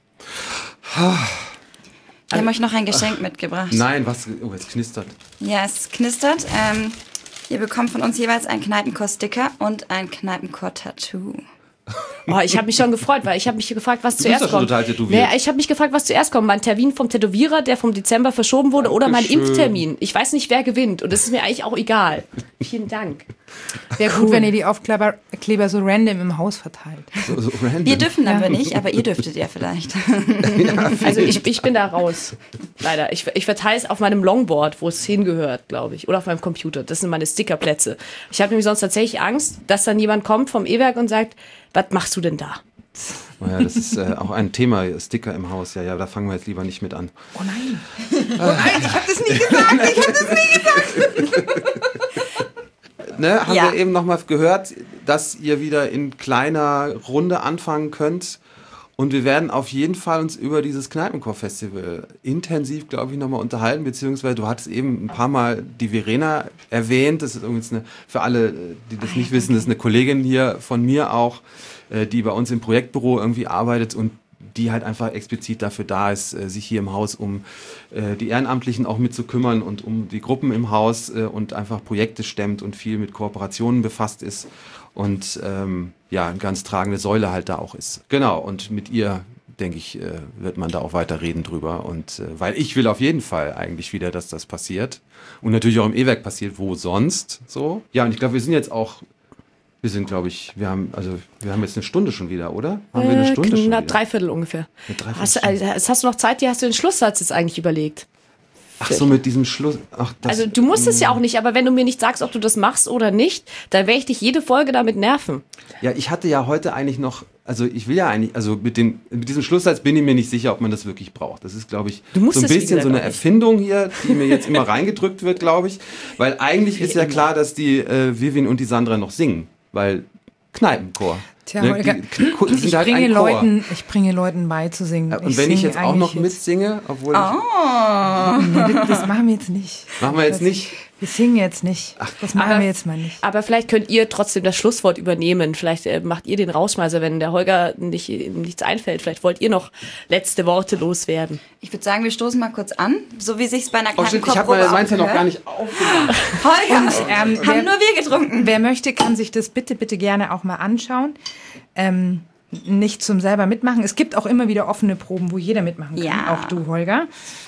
[SPEAKER 5] Wir haben euch noch ein Geschenk mitgebracht.
[SPEAKER 2] Nein, was? Oh, es knistert.
[SPEAKER 5] Ja, es knistert. Ähm, ihr bekommt von uns jeweils einen Kneipenchor-Sticker und ein Kneipenchor-Tattoo.
[SPEAKER 3] Oh, ich habe mich schon gefreut, weil ich habe mich gefragt, was
[SPEAKER 2] du
[SPEAKER 3] zuerst
[SPEAKER 2] bist doch schon
[SPEAKER 3] kommt.
[SPEAKER 2] total tätowiert.
[SPEAKER 3] Nee, ich habe mich gefragt, was zuerst kommt. Mein Termin vom Tätowierer, der vom Dezember verschoben wurde, Dankeschön. Oder mein Impftermin. Ich weiß nicht, wer gewinnt. Und das ist mir eigentlich auch egal. Vielen Dank.
[SPEAKER 4] Wäre cool, wenn ihr die Aufkleber Kleber so random im Haus verteilt.
[SPEAKER 2] So, so random.
[SPEAKER 5] Wir dürfen aber nicht, aber ihr dürftet ja vielleicht.
[SPEAKER 3] Also ich, ich bin da raus. Leider. Ich, ich verteile es auf meinem Longboard, wo es hingehört, glaube ich. Oder auf meinem Computer. Das sind meine Stickerplätze. Ich habe nämlich sonst tatsächlich Angst, dass dann jemand kommt vom E-Werk und sagt, was machst du denn da?
[SPEAKER 2] Oh ja, das ist äh, auch ein Thema, Sticker im Haus. Ja, ja, da fangen wir jetzt lieber nicht mit an.
[SPEAKER 4] Oh nein. Oh nein, ich habe das nie gesagt. Ich habe das nie gesagt.
[SPEAKER 2] Ne, haben
[SPEAKER 5] ja.
[SPEAKER 2] wir eben nochmal gehört, dass ihr wieder in kleiner Runde anfangen könnt. Und wir werden auf jeden Fall uns über dieses Kneipenchor-Festival intensiv, glaube ich, nochmal unterhalten, beziehungsweise du hattest eben ein paar Mal die Verena erwähnt. Das ist übrigens eine, für alle, die das nicht wissen, das ist eine Kollegin hier von mir auch, die bei uns im Projektbüro irgendwie arbeitet und die halt einfach explizit dafür da ist, sich hier im Haus um die Ehrenamtlichen auch mit zu kümmern und um die Gruppen im Haus und einfach Projekte stemmt und viel mit Kooperationen befasst ist. Und ähm, ja, eine ganz tragende Säule halt da auch ist. Genau, und mit ihr, denke ich, äh, wird man da auch weiter reden drüber. Und äh, weil ich will auf jeden Fall eigentlich wieder, dass das passiert. Und natürlich auch im E-Werk passiert, wo sonst so. Ja, und ich glaube, wir sind jetzt auch, wir sind, glaube ich, wir haben, also wir haben jetzt eine Stunde schon wieder, oder? Haben wir eine Stunde
[SPEAKER 3] äh,
[SPEAKER 2] schon
[SPEAKER 3] na,
[SPEAKER 2] wieder?
[SPEAKER 3] Dreiviertel ungefähr.
[SPEAKER 2] Eine Dreiviertel
[SPEAKER 3] Hast, also, hast du noch Zeit, die hast du den Schlusssatz jetzt eigentlich überlegt?
[SPEAKER 2] Ach so, mit diesem Schluss. Ach, das,
[SPEAKER 3] Also du musst es ja auch nicht, aber wenn du mir nicht sagst, ob du das machst oder nicht, dann werde ich dich jede Folge damit nerven.
[SPEAKER 2] Ja, ich hatte ja heute eigentlich noch, also ich will ja eigentlich, also mit, den, mit diesem Schlusssatz bin ich mir nicht sicher, ob man das wirklich braucht. Das ist, glaube ich,
[SPEAKER 3] Du musst
[SPEAKER 2] so ein
[SPEAKER 3] es, wie
[SPEAKER 2] bisschen
[SPEAKER 3] gesagt,
[SPEAKER 2] so eine
[SPEAKER 3] auch nicht.
[SPEAKER 2] Erfindung hier, die mir jetzt immer reingedrückt wird, glaube ich. Weil eigentlich ist ja klar, dass die äh, Vivian und die Sandra noch singen, weil Kneipenchor.
[SPEAKER 4] Tja,
[SPEAKER 2] Ne,
[SPEAKER 4] Holger,
[SPEAKER 2] die K- sind
[SPEAKER 4] ich,
[SPEAKER 2] halt
[SPEAKER 4] bringe
[SPEAKER 2] ein Chor.
[SPEAKER 4] Leuten, ich bringe Leuten bei zu singen.
[SPEAKER 2] Ja, und wenn ich
[SPEAKER 4] sing
[SPEAKER 2] jetzt auch noch
[SPEAKER 4] eigentlich
[SPEAKER 2] mitsinge, obwohl
[SPEAKER 4] Nee, das, das machen wir jetzt nicht.
[SPEAKER 2] ich, machen wir jetzt nicht.
[SPEAKER 4] Wir singen jetzt nicht. Das machen
[SPEAKER 3] Aber-
[SPEAKER 4] wir jetzt mal nicht.
[SPEAKER 3] Aber vielleicht könnt ihr trotzdem das Schlusswort übernehmen. Vielleicht äh, macht ihr den Rausschmeißer, wenn der Holger nicht, ihm nichts einfällt. Vielleicht wollt ihr noch letzte Worte loswerden.
[SPEAKER 5] Ich würde sagen, wir stoßen mal kurz an, so wie sich's bei einer
[SPEAKER 2] Oh stimmt, ich habe
[SPEAKER 5] Kneipenchorprobe
[SPEAKER 2] meine meins ja noch
[SPEAKER 5] auch
[SPEAKER 2] gar
[SPEAKER 5] gehört.
[SPEAKER 2] nicht aufgemacht.
[SPEAKER 5] Holger,
[SPEAKER 4] ähm,
[SPEAKER 5] haben
[SPEAKER 4] wer-
[SPEAKER 5] nur wir getrunken.
[SPEAKER 4] Wer möchte, kann sich das bitte, bitte gerne auch mal anschauen. Ähm, nicht zum selber mitmachen. Es gibt auch immer wieder offene Proben, wo jeder mitmachen kann.
[SPEAKER 5] Ja.
[SPEAKER 4] Auch du, Holger.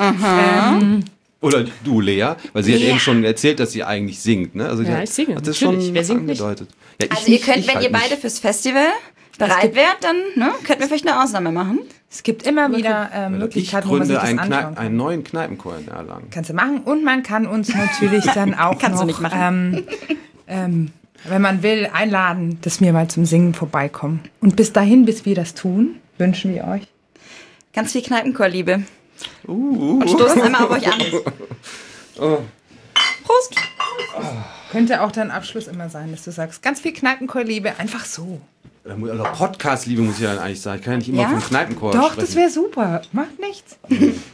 [SPEAKER 2] Oder du, Lea, weil sie hat
[SPEAKER 5] Lea.
[SPEAKER 2] eben schon erzählt, dass sie eigentlich singt. Ne? Also die
[SPEAKER 3] Ja,
[SPEAKER 2] hat,
[SPEAKER 3] ich singe,
[SPEAKER 2] hat das
[SPEAKER 3] natürlich.
[SPEAKER 2] schon
[SPEAKER 3] Wer singt nicht?
[SPEAKER 2] angedeutet. Ja, ich
[SPEAKER 5] Also ihr
[SPEAKER 2] nicht,
[SPEAKER 5] könnt,
[SPEAKER 2] ich
[SPEAKER 5] wenn
[SPEAKER 2] halt
[SPEAKER 5] ihr beide
[SPEAKER 2] nicht.
[SPEAKER 5] fürs Festival bereit
[SPEAKER 4] gibt-
[SPEAKER 5] wärt, dann ne, könnten wir vielleicht eine Ausnahme machen.
[SPEAKER 4] Es gibt immer wieder ähm,
[SPEAKER 2] Ich
[SPEAKER 4] Möglichkeiten, wo man sich
[SPEAKER 2] gründe
[SPEAKER 4] das
[SPEAKER 2] einen,
[SPEAKER 4] anschauen
[SPEAKER 2] Knei
[SPEAKER 4] kann.
[SPEAKER 2] einen neuen Kneipenchor in Erlangen.
[SPEAKER 4] Kannst du machen. Und man kann uns natürlich dann auch
[SPEAKER 5] Kannst du
[SPEAKER 4] noch,
[SPEAKER 5] nicht machen.
[SPEAKER 4] Ähm, ähm, wenn man will, einladen, dass wir mal zum Singen vorbeikommen. Und bis dahin, bis wir das tun, wünschen wir euch.
[SPEAKER 5] Ganz viel Kneipenchor-Liebe.
[SPEAKER 2] Uh,
[SPEAKER 5] Und stoßen einmal auf euch an. Prost.
[SPEAKER 4] Könnte auch dein Abschluss immer sein, dass du sagst, ganz viel Kneipenchor-Liebe, einfach so.
[SPEAKER 2] Oder Podcast-Liebe muss ich ja dann eigentlich sagen. Ich kann ja nicht immer
[SPEAKER 5] Ja?
[SPEAKER 2] vom Kneipenchor
[SPEAKER 4] Doch,
[SPEAKER 2] sprechen.
[SPEAKER 4] das wäre super. Macht nichts.